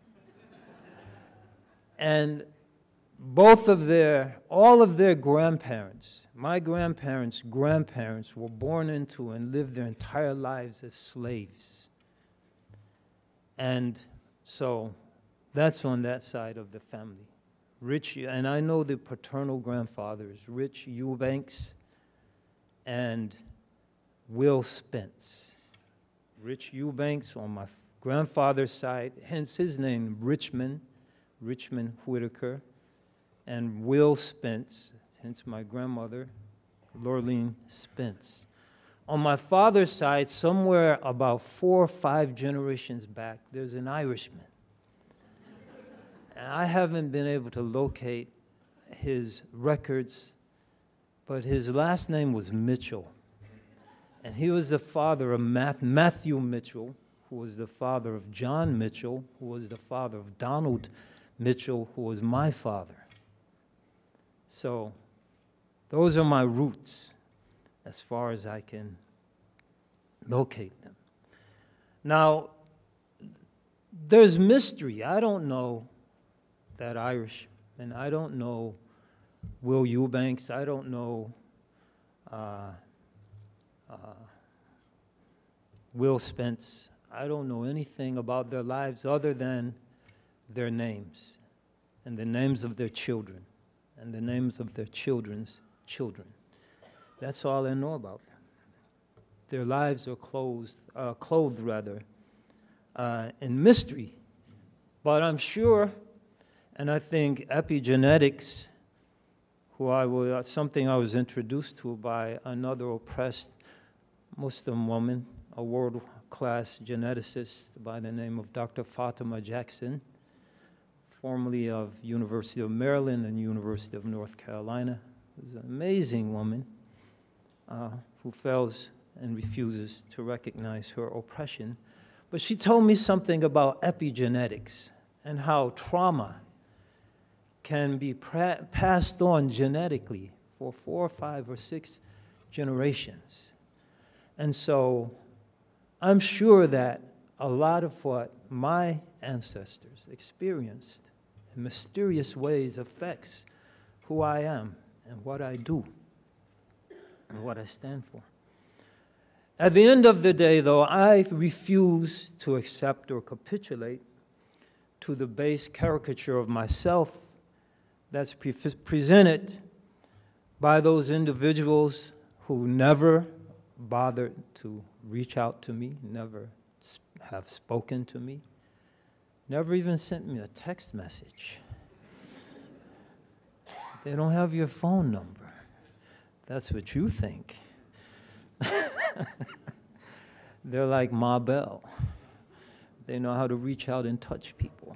And both of their, all of their grandparents, my grandparents' grandparents were born into and lived their entire lives as slaves. And so that's on that side of the family. Rich, and I know the paternal grandfathers, Rich Eubanks and Will Spence. Rich Eubanks on my grandfather's side, hence his name, Richmond, Richmond Whitaker, and Will Spence, hence my grandmother, Lorleen Spence. On my father's side, somewhere about four or five generations back, there's an Irishman. And I haven't been able to locate his records, but his last name was Mitchell. And he was the father of Matthew Mitchell, who was the father of John Mitchell, who was the father of Donald Mitchell, who was my father. So those are my roots as far as I can locate them. Now, there's mystery. I don't know that Irish, and I don't know Will Eubanks. I don't know uh, uh, Will Spence. I don't know anything about their lives other than their names and the names of their children and the names of their children's children. That's all I know about them. Their lives are closed, uh, clothed rather, uh, in mystery. But I'm sure, and I think epigenetics, who I was, uh, something I was introduced to by another oppressed Muslim woman, a world-class geneticist by the name of Doctor Fatima Jackson, formerly of University of Maryland and University of North Carolina. Who's an amazing woman uh, who fails and refuses to recognize her oppression. But she told me something about epigenetics and how trauma can be passed on genetically for four, five, or six generations. And so I'm sure that a lot of what my ancestors experienced in mysterious ways affects who I am and what I do and what I stand for. At the end of the day, though, I refuse to accept or capitulate to the base caricature of myself that's pre presented by those individuals who never bothered to reach out to me, never have spoken to me, never even sent me a text message. They don't have your phone number. That's what you think. They're like Ma Bell. They know how to reach out and touch people.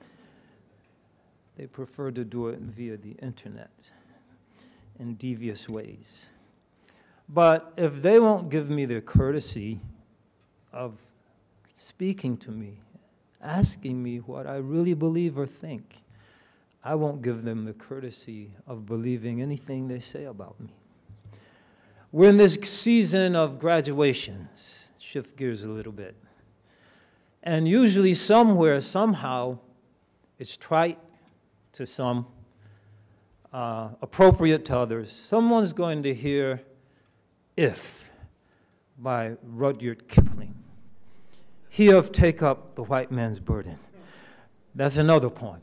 They prefer to do it via the internet in devious ways. But if they won't give me the courtesy of speaking to me, asking me what I really believe or think, I won't give them the courtesy of believing anything they say about me. We're in this season of graduations. Shift gears a little bit. And usually somewhere, somehow, it's trite to some, uh, appropriate to others. Someone's going to hear If by Rudyard Kipling. He have take up the white man's burden. That's another poem.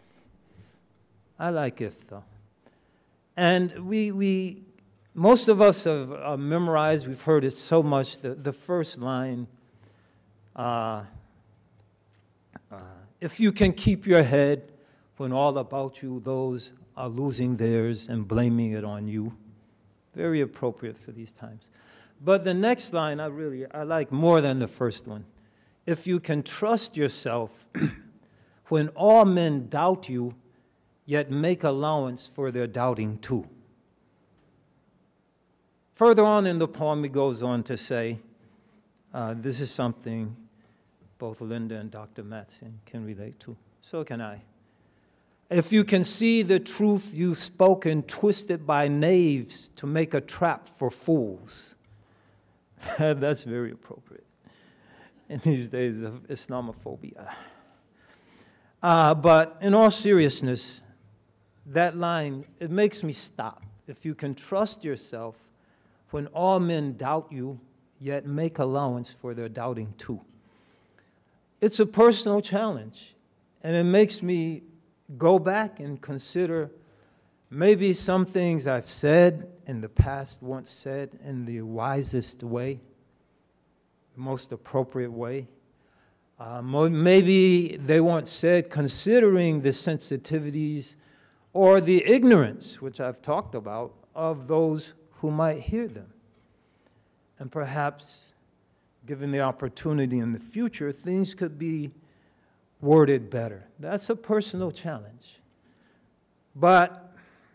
I like If, though. And we, we most of us have uh, memorized, we've heard it so much, the, the first line, uh, uh, if you can keep your head when all about you those are losing theirs and blaming it on you. Very appropriate for these times. But the next line I really, I like more than the first one. If you can trust yourself when all men doubt you, yet make allowance for their doubting too. Further on in the poem, he goes on to say, Uh, this is something both Linda and Doctor Mattson can relate to. So can I. If you can see the truth you've spoken twisted by knaves to make a trap for fools, that's very appropriate in these days of Islamophobia. Uh, but in all seriousness, that line, it makes me stop. If you can trust yourself when all men doubt you, yet make allowance for their doubting too. It's a personal challenge, and it makes me go back and consider maybe some things I've said in the past, once said in the wisest way, the most appropriate way. Uh, maybe they weren't said considering the sensitivities or the ignorance, which I've talked about, of those who might hear them. And perhaps, given the opportunity in the future, things could be worded better. That's a personal challenge. But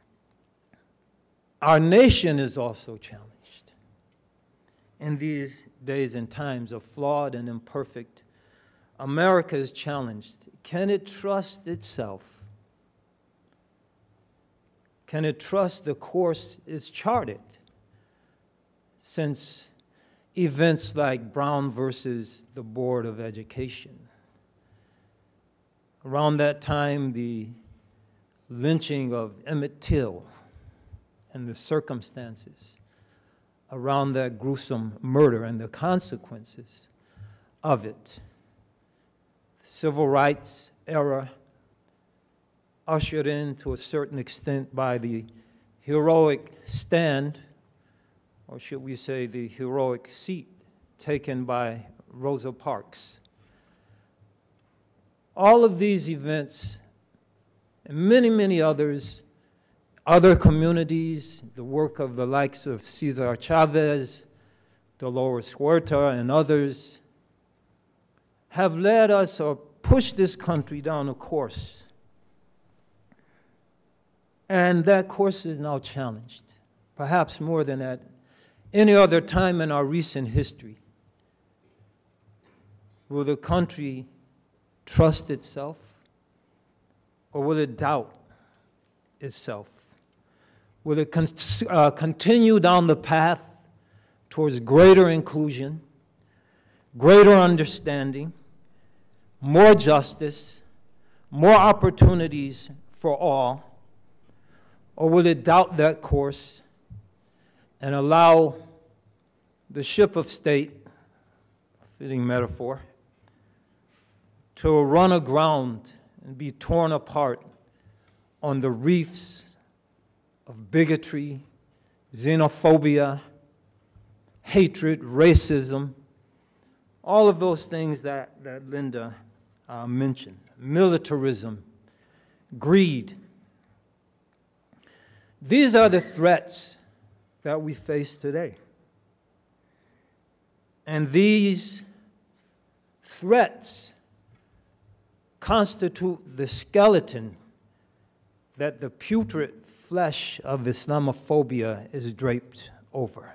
our nation is also challenged. In these days and times of flawed and imperfect, America is challenged. Can it trust itself? Can it trust the course it's charted? Since events like Brown versus the Board of Education. Around that time, the lynching of Emmett Till and the circumstances around that gruesome murder and the consequences of it. The civil rights era ushered in to a certain extent by the heroic stand, or should we say the heroic seat, taken by Rosa Parks. All of these events, and many, many others, other communities, the work of the likes of Cesar Chavez, Dolores Huerta, and others, have led us or pushed this country down a course. And that course is now challenged, perhaps more than at any other time in our recent history. Will the country trust itself, or will it doubt itself? Will it con uh, continue down the path towards greater inclusion, greater understanding, more justice, more opportunities for all? Or will it doubt that course and allow the ship of state, a fitting metaphor, to run aground and be torn apart on the reefs of bigotry, xenophobia, hatred, racism, all of those things that, that Linda uh, mentioned, militarism, greed. These are the threats that we face today. And these threats constitute the skeleton that the putrid flesh of Islamophobia is draped over.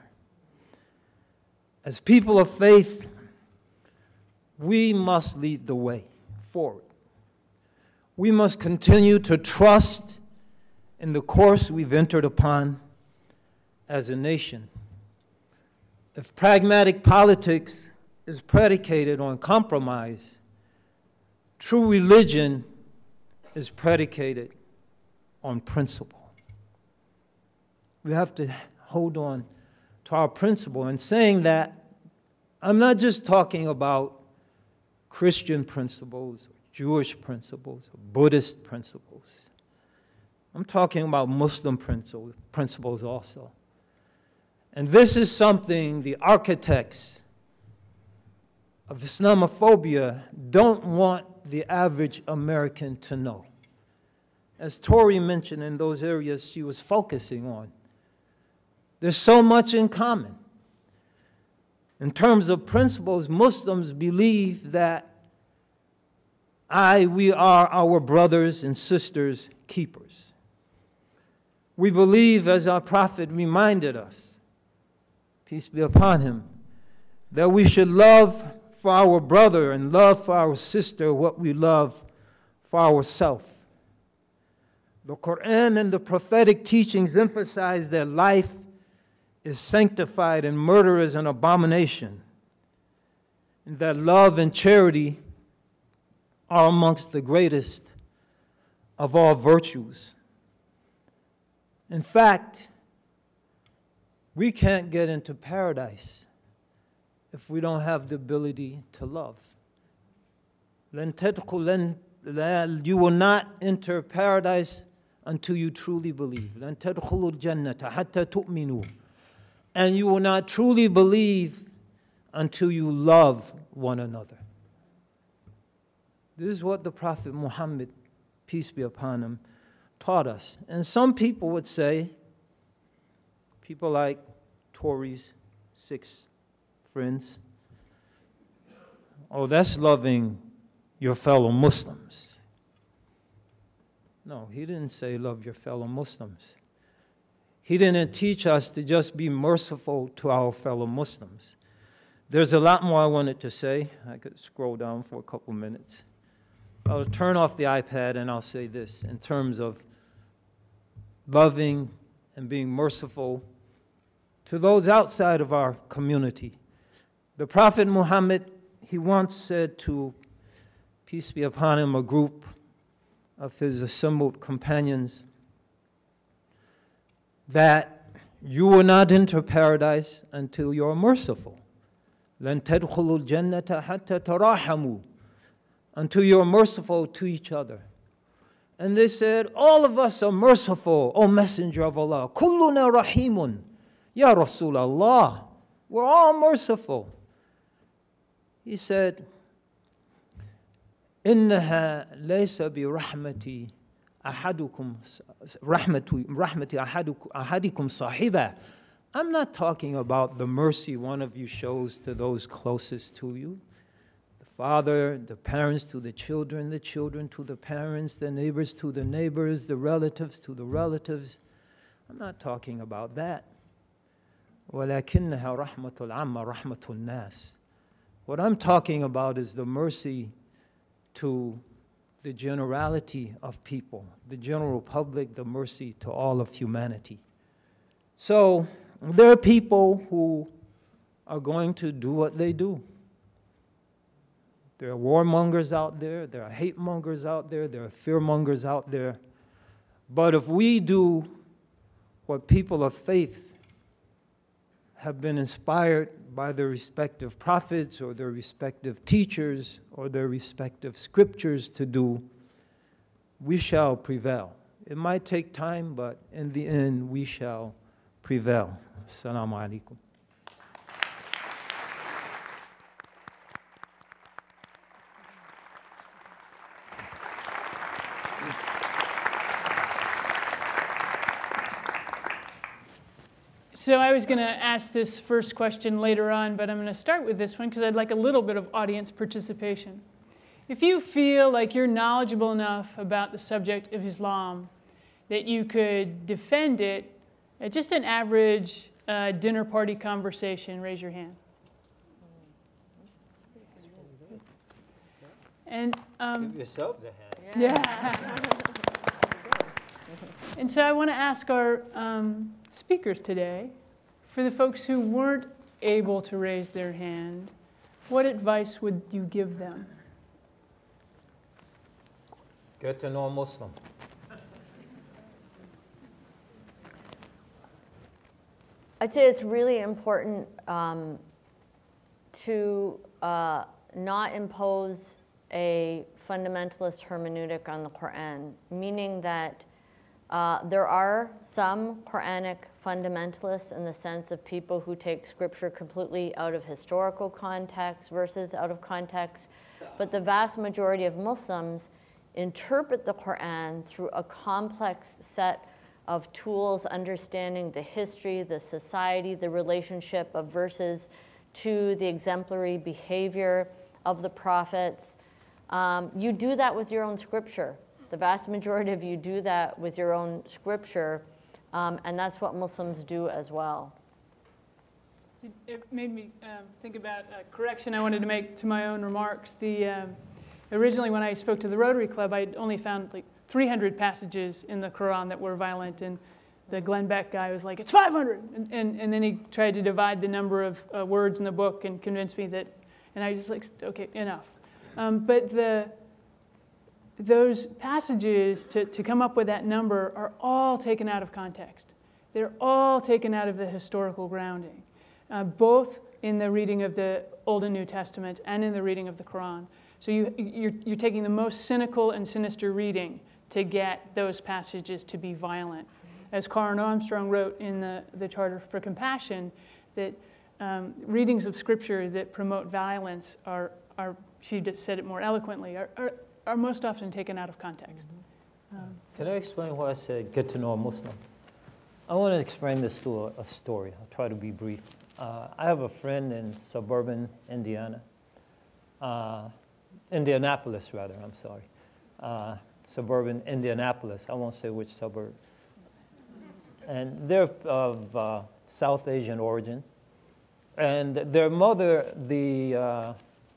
As people of faith, we must lead the way forward. We must continue to trust in the course we've entered upon as a nation. If pragmatic politics is predicated on compromise, true religion is predicated on principle. We have to hold on to our principle. And saying that, I'm not just talking about Christian principles, Jewish principles, Buddhist principles. I'm talking about Muslim principles also. And this is something the architects of Islamophobia don't want the average American to know. As Tori mentioned, in those areas she was focusing on, there's so much in common. In terms of principles, Muslims believe that I, we are our brothers and sisters' keepers. We believe, as our prophet reminded us, peace be upon him, that we should love for our brother and love for our sister what we love for ourselves. The Quran and the prophetic teachings emphasize that life is sanctified and murder is an abomination, and that love and charity are amongst the greatest of all virtues. In fact, we can't get into paradise if we don't have the ability to love. لن تدخل, لن, you will not enter paradise until you truly believe. لن تدخلوا الجنة حتى تؤمنوا. And you will not truly believe until you love one another. This is what the Prophet Muhammad, peace be upon him, taught us. And some people would say, people like Tories, six friends, oh, that's loving your fellow Muslims. No, he didn't say love your fellow Muslims. He didn't teach us to just be merciful to our fellow Muslims. There's a lot more I wanted to say. I could scroll down for a couple minutes. I'll turn off the iPad and I'll say this in terms of loving and being merciful to those outside of our community. The Prophet Muhammad, he once said to, peace be upon him, a group of his assembled companions, that you will not enter paradise until you're merciful. لَن تَدْخُلُوا الْجَنَّةَ حَتَّى تَرَاحَمُوا. Until you're merciful to each other. And they said, all of us are merciful, O Messenger of Allah. كُلُّنَا رَحِيمٌ. Ya Rasulallah. We're all merciful. He said, إِنَّهَا لَيْسَ بِرَحْمَتِي أَحَدُكُمْ رَحْمَتُ رَحْمَتِ أَحَدِكُمْ صَاحِبًا. I'm not talking about the mercy one of you shows to those closest to you. The father, the parents to the children, the children to the parents, the neighbors to the neighbors, the relatives to the relatives. I'm not talking about that. وَلَكِنَّهَا رَحْمَةُ الْعَامَّةِ رَحْمَةُ النَّاسِ. What I'm talking about is the mercy to the generality of people, the general public, the mercy to all of humanity. So there are people who are going to do what they do. There are warmongers out there, there are hate mongers out there, there are fear mongers out there. But if we do what people of faith have been inspired by their respective prophets or their respective teachers or their respective scriptures to do, we shall prevail. It might take time, but in the end, we shall prevail. Assalamu alaikum. So I was going to ask this first question later on, but I'm going to start with this one because I'd like a little bit of audience participation. If you feel like you're knowledgeable enough about the subject of Islam that you could defend it at just an average uh, dinner party conversation, raise your hand. And um, give yourselves a hand. Yeah. And so I want to ask our um, speakers today, for the folks who weren't able to raise their hand, what advice would you give them? Get to know a Muslim. I'd say it's really important um, to uh, not impose a fundamentalist hermeneutic on the Quran, meaning that uh, there are some Quranic fundamentalists in the sense of people who take scripture completely out of historical context, verses out of context, but the vast majority of Muslims interpret the Quran through a complex set of tools, understanding the history, the society, the relationship of verses to the exemplary behavior of the prophets. Um, you do that with your own scripture. The vast majority of you do that with your own scripture, um, and that's what Muslims do as well. It, it made me um, think about a correction I wanted to make to my own remarks. The um, originally, when I spoke to the Rotary Club, I only found like three hundred passages in the Quran that were violent, and the Glenn Beck guy was like, "It's five hundred," and, and and then he tried to divide the number of uh, words in the book and convince me that, and I just like, okay, enough. Um, but the those passages to to come up with that number are all taken out of context. They're all taken out of the historical grounding, uh, both in the reading of the Old and New Testament and in the reading of the Quran. So you, you're, you're taking the most cynical and sinister reading to get those passages to be violent. As Karen Armstrong wrote in the, the Charter for Compassion, that um, readings of Scripture that promote violence are, are she just said it more eloquently, are, are, are most often taken out of context. Um, Can I explain why I said get to know a Muslim? I want to explain this through a, a story. I'll try to be brief. Uh, I have a friend in suburban Indiana, uh, Indianapolis rather, I'm sorry. Uh, suburban Indianapolis, I won't say which suburb. And they're of uh, South Asian origin. And their mother, the uh,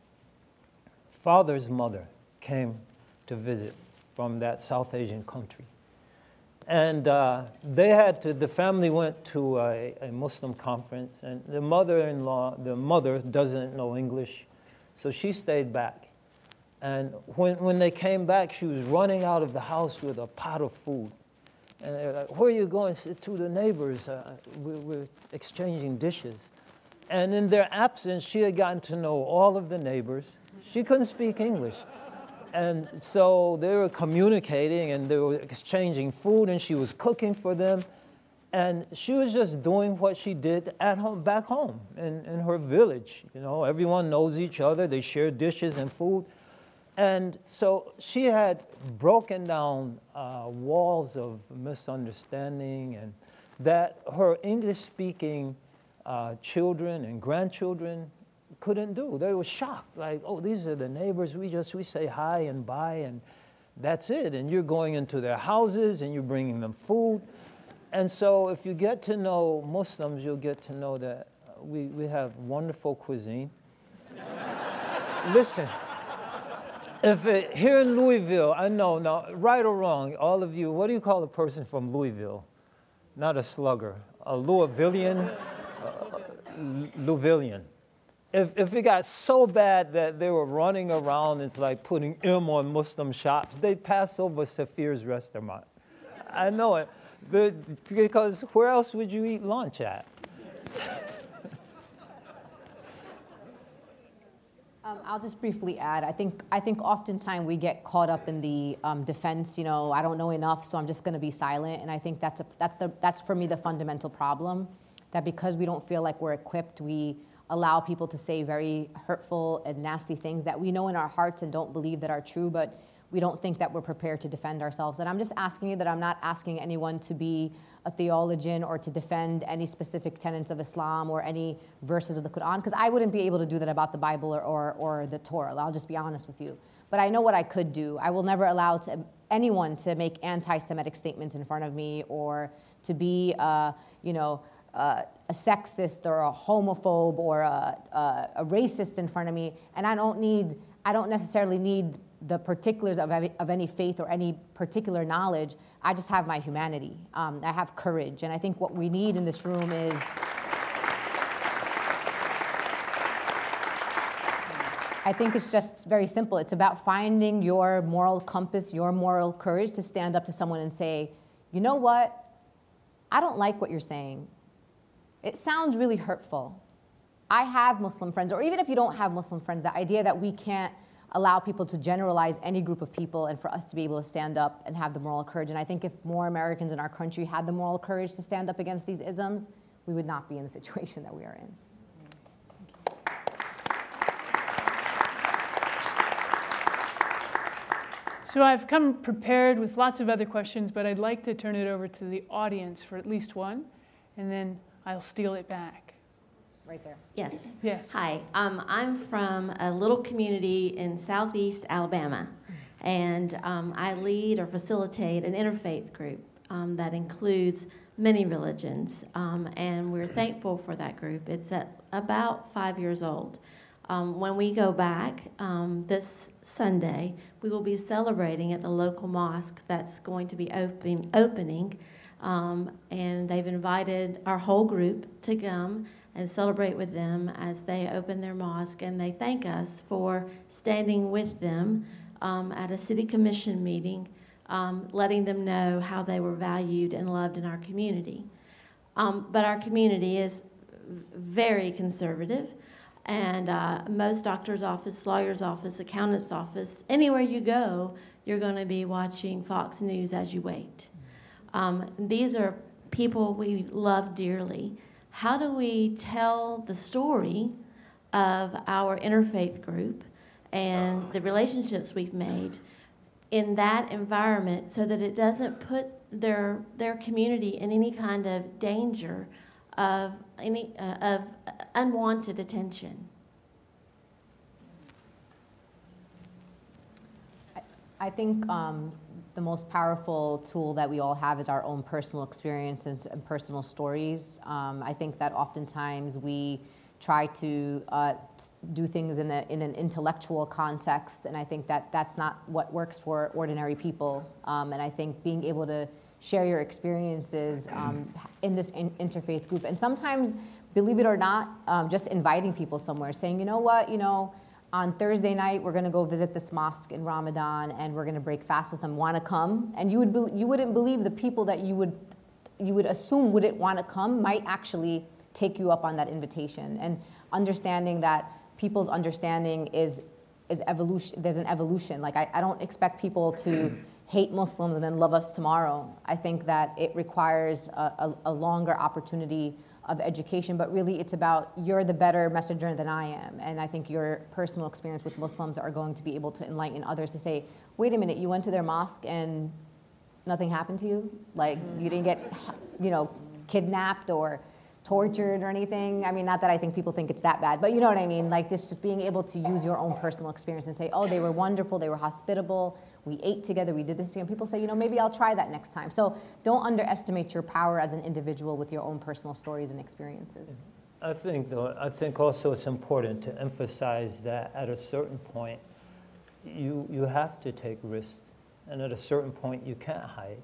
father's mother, came to visit from that South Asian country. And uh, they had to, the family went to a, a Muslim conference, and the mother-in-law, the mother doesn't know English, so she stayed back. And when, when they came back, she was running out of the house with a pot of food. And they're like, "Where are you going?" She said, "To the neighbors, uh, we're, we're exchanging dishes." And in their absence, she had gotten to know all of the neighbors. She couldn't speak English. And so they were communicating and they were exchanging food, and she was cooking for them. And she was just doing what she did at home, back home in, in her village. You know, everyone knows each other. They share dishes and food. And so she had broken down uh, walls of misunderstanding, and that her English-speaking uh, children and grandchildren couldn't do. They were shocked, like, "Oh, these are the neighbors. We just, we say hi and bye, and that's it. And you're going into their houses, and you're bringing them food." And so if you get to know Muslims, you'll get to know that we, we have wonderful cuisine. Listen, if it, here in Louisville, I know, now, right or wrong, all of you, what do you call a person from Louisville? Not a slugger, a Louisvillian, uh, Louisvillian. If, if it got so bad that they were running around, it's like putting M on Muslim shops, they'd pass over Saphir's restaurant. I know it, the, because where else would you eat lunch at? Um, I'll just briefly add, I think, I think oftentimes we get caught up in the um, defense, you know, I don't know enough, so I'm just gonna be silent, and I think that's, a, that's, the, that's for me the fundamental problem, that because we don't feel like we're equipped, we allow people to say very hurtful and nasty things that we know in our hearts and don't believe that are true, but we don't think that we're prepared to defend ourselves. And I'm just asking you that I'm not asking anyone to be a theologian or to defend any specific tenets of Islam or any verses of the Quran, because I wouldn't be able to do that about the Bible or, or, or the Torah. I'll just be honest with you. But I know what I could do. I will never allow to, anyone to make anti-Semitic statements in front of me or to be, uh, you know, Uh, a sexist or a homophobe or a, a, a racist in front of me, and I don't need, I don't necessarily need the particulars of, of any faith or any particular knowledge. I just have my humanity. Um, I have courage, and I think what we need in this room is I think it's just very simple. It's about finding your moral compass, your moral courage to stand up to someone and say, "You know what? I don't like what you're saying. It sounds really hurtful. I have Muslim friends," or even if you don't have Muslim friends, the idea that we can't allow people to generalize any group of people and for us to be able to stand up and have the moral courage. And I think if more Americans in our country had the moral courage to stand up against these isms, we would not be in the situation that we are in. So I've come prepared with lots of other questions, but I'd like to turn it over to the audience for at least one, and then I'll steal it back. Right there. Yes. Yes. Hi, um, I'm from a little community in southeast Alabama, and um, I lead or facilitate an interfaith group um, that includes many religions, um, and we're thankful for that group. It's at about five years old. Um, when we go back um, this Sunday, we will be celebrating at the local mosque that's going to be open, opening, um, and they've invited our whole group to come and celebrate with them as they open their mosque, and they thank us for standing with them um, at a city commission meeting, um, letting them know how they were valued and loved in our community. Um, but our community is very conservative. And uh, most doctor's office, lawyer's office, accountant's office, anywhere you go, you're going to be watching Fox News as you wait. Um, these are people we love dearly. How do we tell the story of our interfaith group and the relationships we've made in that environment so that it doesn't put their, their community in any kind of danger of any uh, of unwanted attention? I, I think um, the most powerful tool that we all have is our own personal experiences and personal stories. Um, I think that oftentimes we try to uh, do things in, a, in an intellectual context, and I think that that's not what works for ordinary people. Um, and I think being able to share your experiences um, in this in interfaith group. And sometimes, believe it or not, um, just inviting people somewhere, saying, you know what, you know, on Thursday night, we're gonna go visit this mosque in Ramadan and we're gonna break fast with them, wanna come? And you, would be you wouldn't believe the people that you would, you would assume wouldn't wanna come might actually take you up on that invitation. And understanding that people's understanding is, is evolution, there's an evolution. Like I, I don't expect people to hate Muslims and then love us tomorrow. I think that it requires a, a, a longer opportunity of education, but really it's about you're the better messenger than I am. And I think your personal experience with Muslims are going to be able to enlighten others to say, wait a minute, you went to their mosque and nothing happened to you? Like mm-hmm. you didn't get, you know, kidnapped or tortured or anything? I mean, not that I think people think it's that bad, but you know what I mean? Like this just being able to use your own personal experience and say, oh, they were wonderful, they were hospitable, we ate together, we did this together. And people say, you know, maybe I'll try that next time. So don't underestimate your power as an individual with your own personal stories and experiences. I think, though, I think also it's important to emphasize that at a certain point, you, you have to take risks. And at a certain point, you can't hide.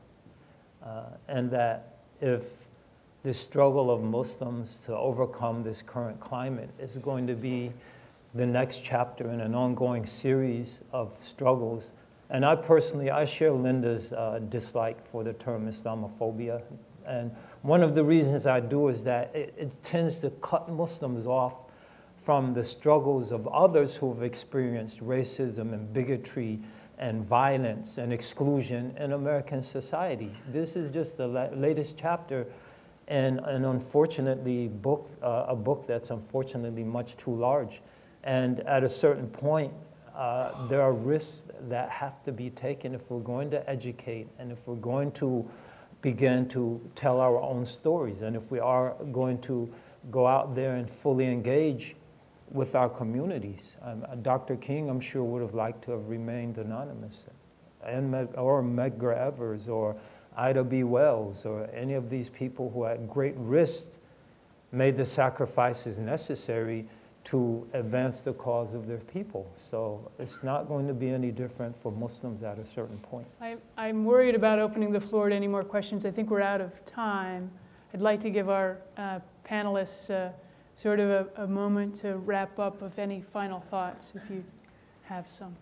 Uh, and that if the struggle of Muslims to overcome this current climate is going to be the next chapter in an ongoing series of struggles. And I personally, I share Linda's uh, dislike for the term Islamophobia. And one of the reasons I do is that it, it tends to cut Muslims off from the struggles of others who have experienced racism and bigotry and violence and exclusion in American society. This is just the la latest chapter in an unfortunately book, uh, a book that's unfortunately much too large. And at a certain point, uh, there are risks that have to be taken if we're going to educate and if we're going to begin to tell our own stories and if we are going to go out there and fully engage with our communities. Um, Doctor King, I'm sure, would have liked to have remained anonymous, and Meg, or Medgar Evers, or Ida B. Wells, or any of these people who at great risk made the sacrifices necessary to advance the cause of their people. So it's not going to be any different for Muslims at a certain point. I, I'm worried about opening the floor to any more questions. I think we're out of time. I'd like to give our uh, panelists uh, sort of a, a moment to wrap up with any final thoughts, if you have some.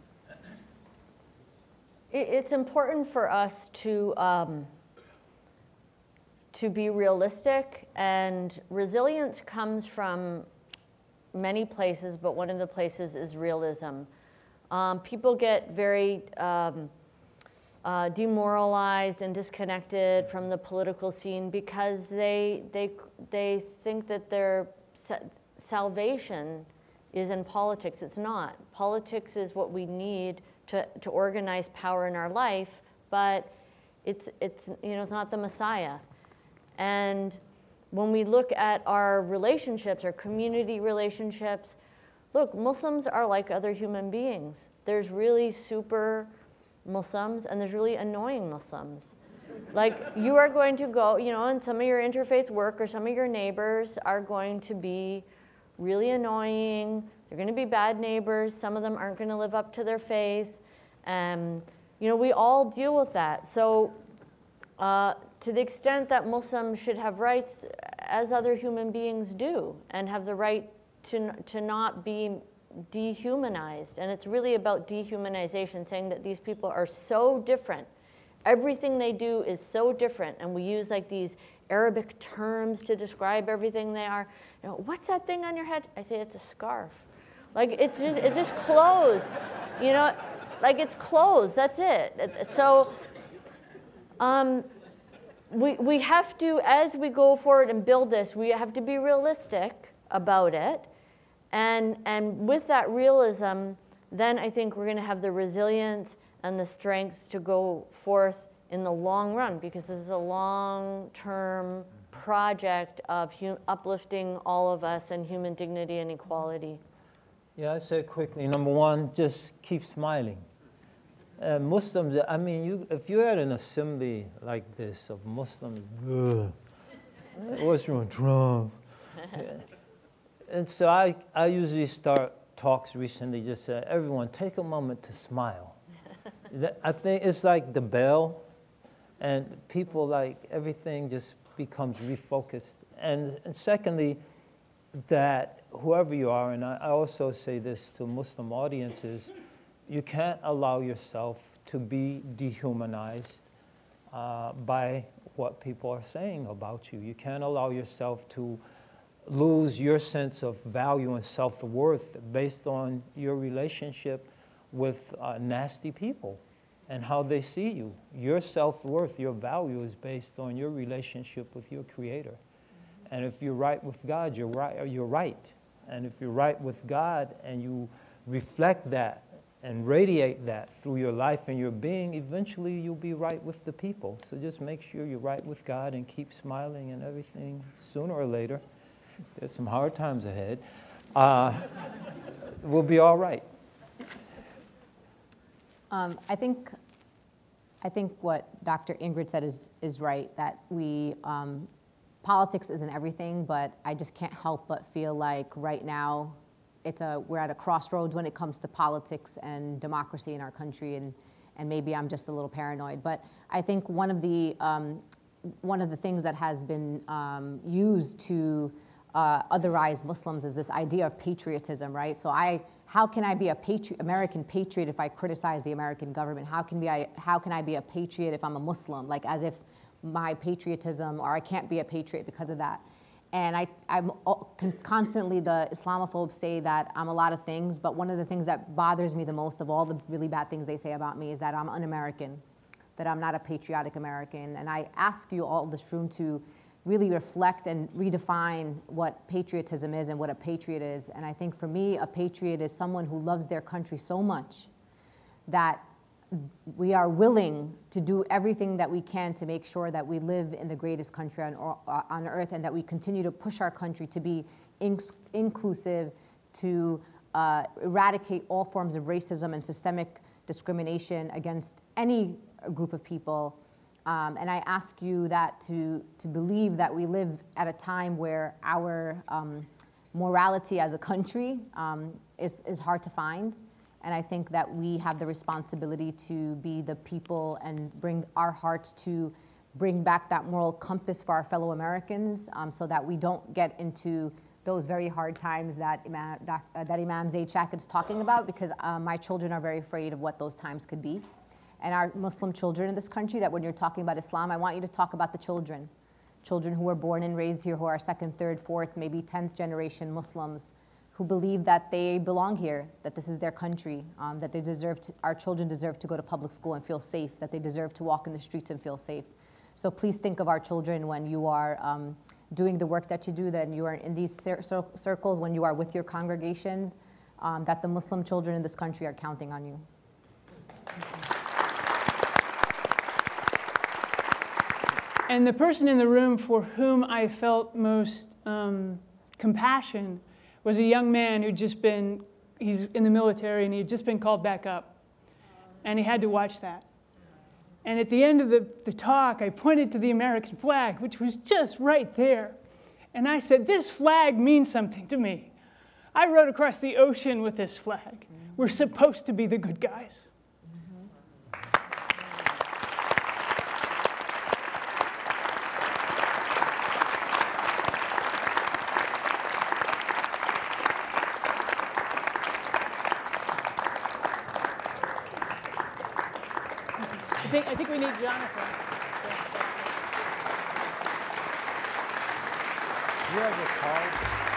It's important for us to um, to be realistic, and resilience comes from many places, but one of the places is realism. Um, people get very um, uh, demoralized and disconnected from the political scene because they they they think that their salvation is in politics. It's not. Politics is what we need to to organize power in our life, but it's it's you know it's not the Messiah. And when we look at our relationships, our community relationships, look, Muslims are like other human beings. There's really super Muslims and there's really annoying Muslims. Like, you are going to go, you know, and some of your interfaith work or some of your neighbors are going to be really annoying. They're going to be bad neighbors. Some of them aren't going to live up to their faith. Um, you know, we all deal with that. So uh, to the extent that Muslims should have rights as other human beings do and have the right to, to not be dehumanized. And it's really about dehumanization, saying that these people are so different. Everything they do is so different, and we use like these Arabic terms to describe everything they are. You know, what's that thing on your head? I say it's a scarf. Like it's just it's just clothes, you know, like it's clothes. That's it. So um, we we have to, as we go forward and build this, we have to be realistic about it, and and with that realism, then I think we're going to have the resilience and the strength to go forth in the long run, because this is a long-term project of uplifting all of us and human dignity and equality. Yeah, I say quickly, number one, just keep smiling. Uh, Muslims, I mean, you, if you're at an assembly like this of Muslims, what's wrong, Trump? And so I, I usually start talks recently, just say, everyone, take a moment to smile. I think it's like the bell, and people like everything just becomes refocused. And, and secondly, that whoever you are, and I, I also say this to Muslim audiences, you can't allow yourself to be dehumanized uh, by what people are saying about you. You can't allow yourself to lose your sense of value and self-worth based on your relationship with uh, nasty people and how they see you. Your self-worth, your value is based on your relationship with your Creator. And if you're right with God, you're right, you're right. And if you're right with God and you reflect that and radiate that through your life and your being, eventually you'll be right with the people. So just make sure you're right with God and keep smiling, and everything, sooner or later, there's some hard times ahead, uh, we'll be all right. Um, I think, I think what Doctor Ingrid said is, is right, that we, um, politics isn't everything, but I just can't help but feel like right now it's a, we're at a crossroads when it comes to politics and democracy in our country, and, and maybe I'm just a little paranoid. But I think one of the, um, one of the things that has been um, used to uh, otherize Muslims is this idea of patriotism, right? So I, how can I be a patri- American patriot if I criticize the American government? How can, be I, how can I be a patriot if I'm a Muslim? Like as if my patriotism, or I can't be a patriot because of that. And I, I'm constantly, the Islamophobes say that I'm a lot of things, but one of the things that bothers me the most of all the really bad things they say about me is that I'm un-American, that I'm not a patriotic American. And I ask you all in this room to really reflect and redefine what patriotism is and what a patriot is. And I think for me, a patriot is someone who loves their country so much that we are willing to do everything that we can to make sure that we live in the greatest country on, on earth, and that we continue to push our country to be in, inclusive, to uh, eradicate all forms of racism and systemic discrimination against any group of people. Um, and I ask you that to, to believe that we live at a time where our um, morality as a country um, is, is hard to find. And I think that we have the responsibility to be the people and bring our hearts to bring back that moral compass for our fellow Americans, um, so that we don't get into those very hard times that Imam, that, uh, that Imam Zaid Shaked is talking about, because uh, my children are very afraid of what those times could be. And our Muslim children in this country, that when you're talking about Islam, I want you to talk about the children. Children who were born and raised here, who are second, third, fourth, maybe tenth generation Muslims, who believe that they belong here, that this is their country, um, that they deserve to, our children deserve to go to public school and feel safe, that they deserve to walk in the streets and feel safe. So please think of our children when you are um, doing the work that you do, that you are in these cir cir circles, when you are with your congregations, um, that the Muslim children in this country are counting on you. And the person in the room for whom I felt most um, compassion was a young man who'd just been, he's in the military, and he had just been called back up. And he had to watch that. And at the end of the, the talk, I pointed to the American flag, which was just right there. And I said, this flag means something to me. I rode across the ocean with this flag. We're supposed to be the good guys. I think, I think we need Jonathan. You have a card?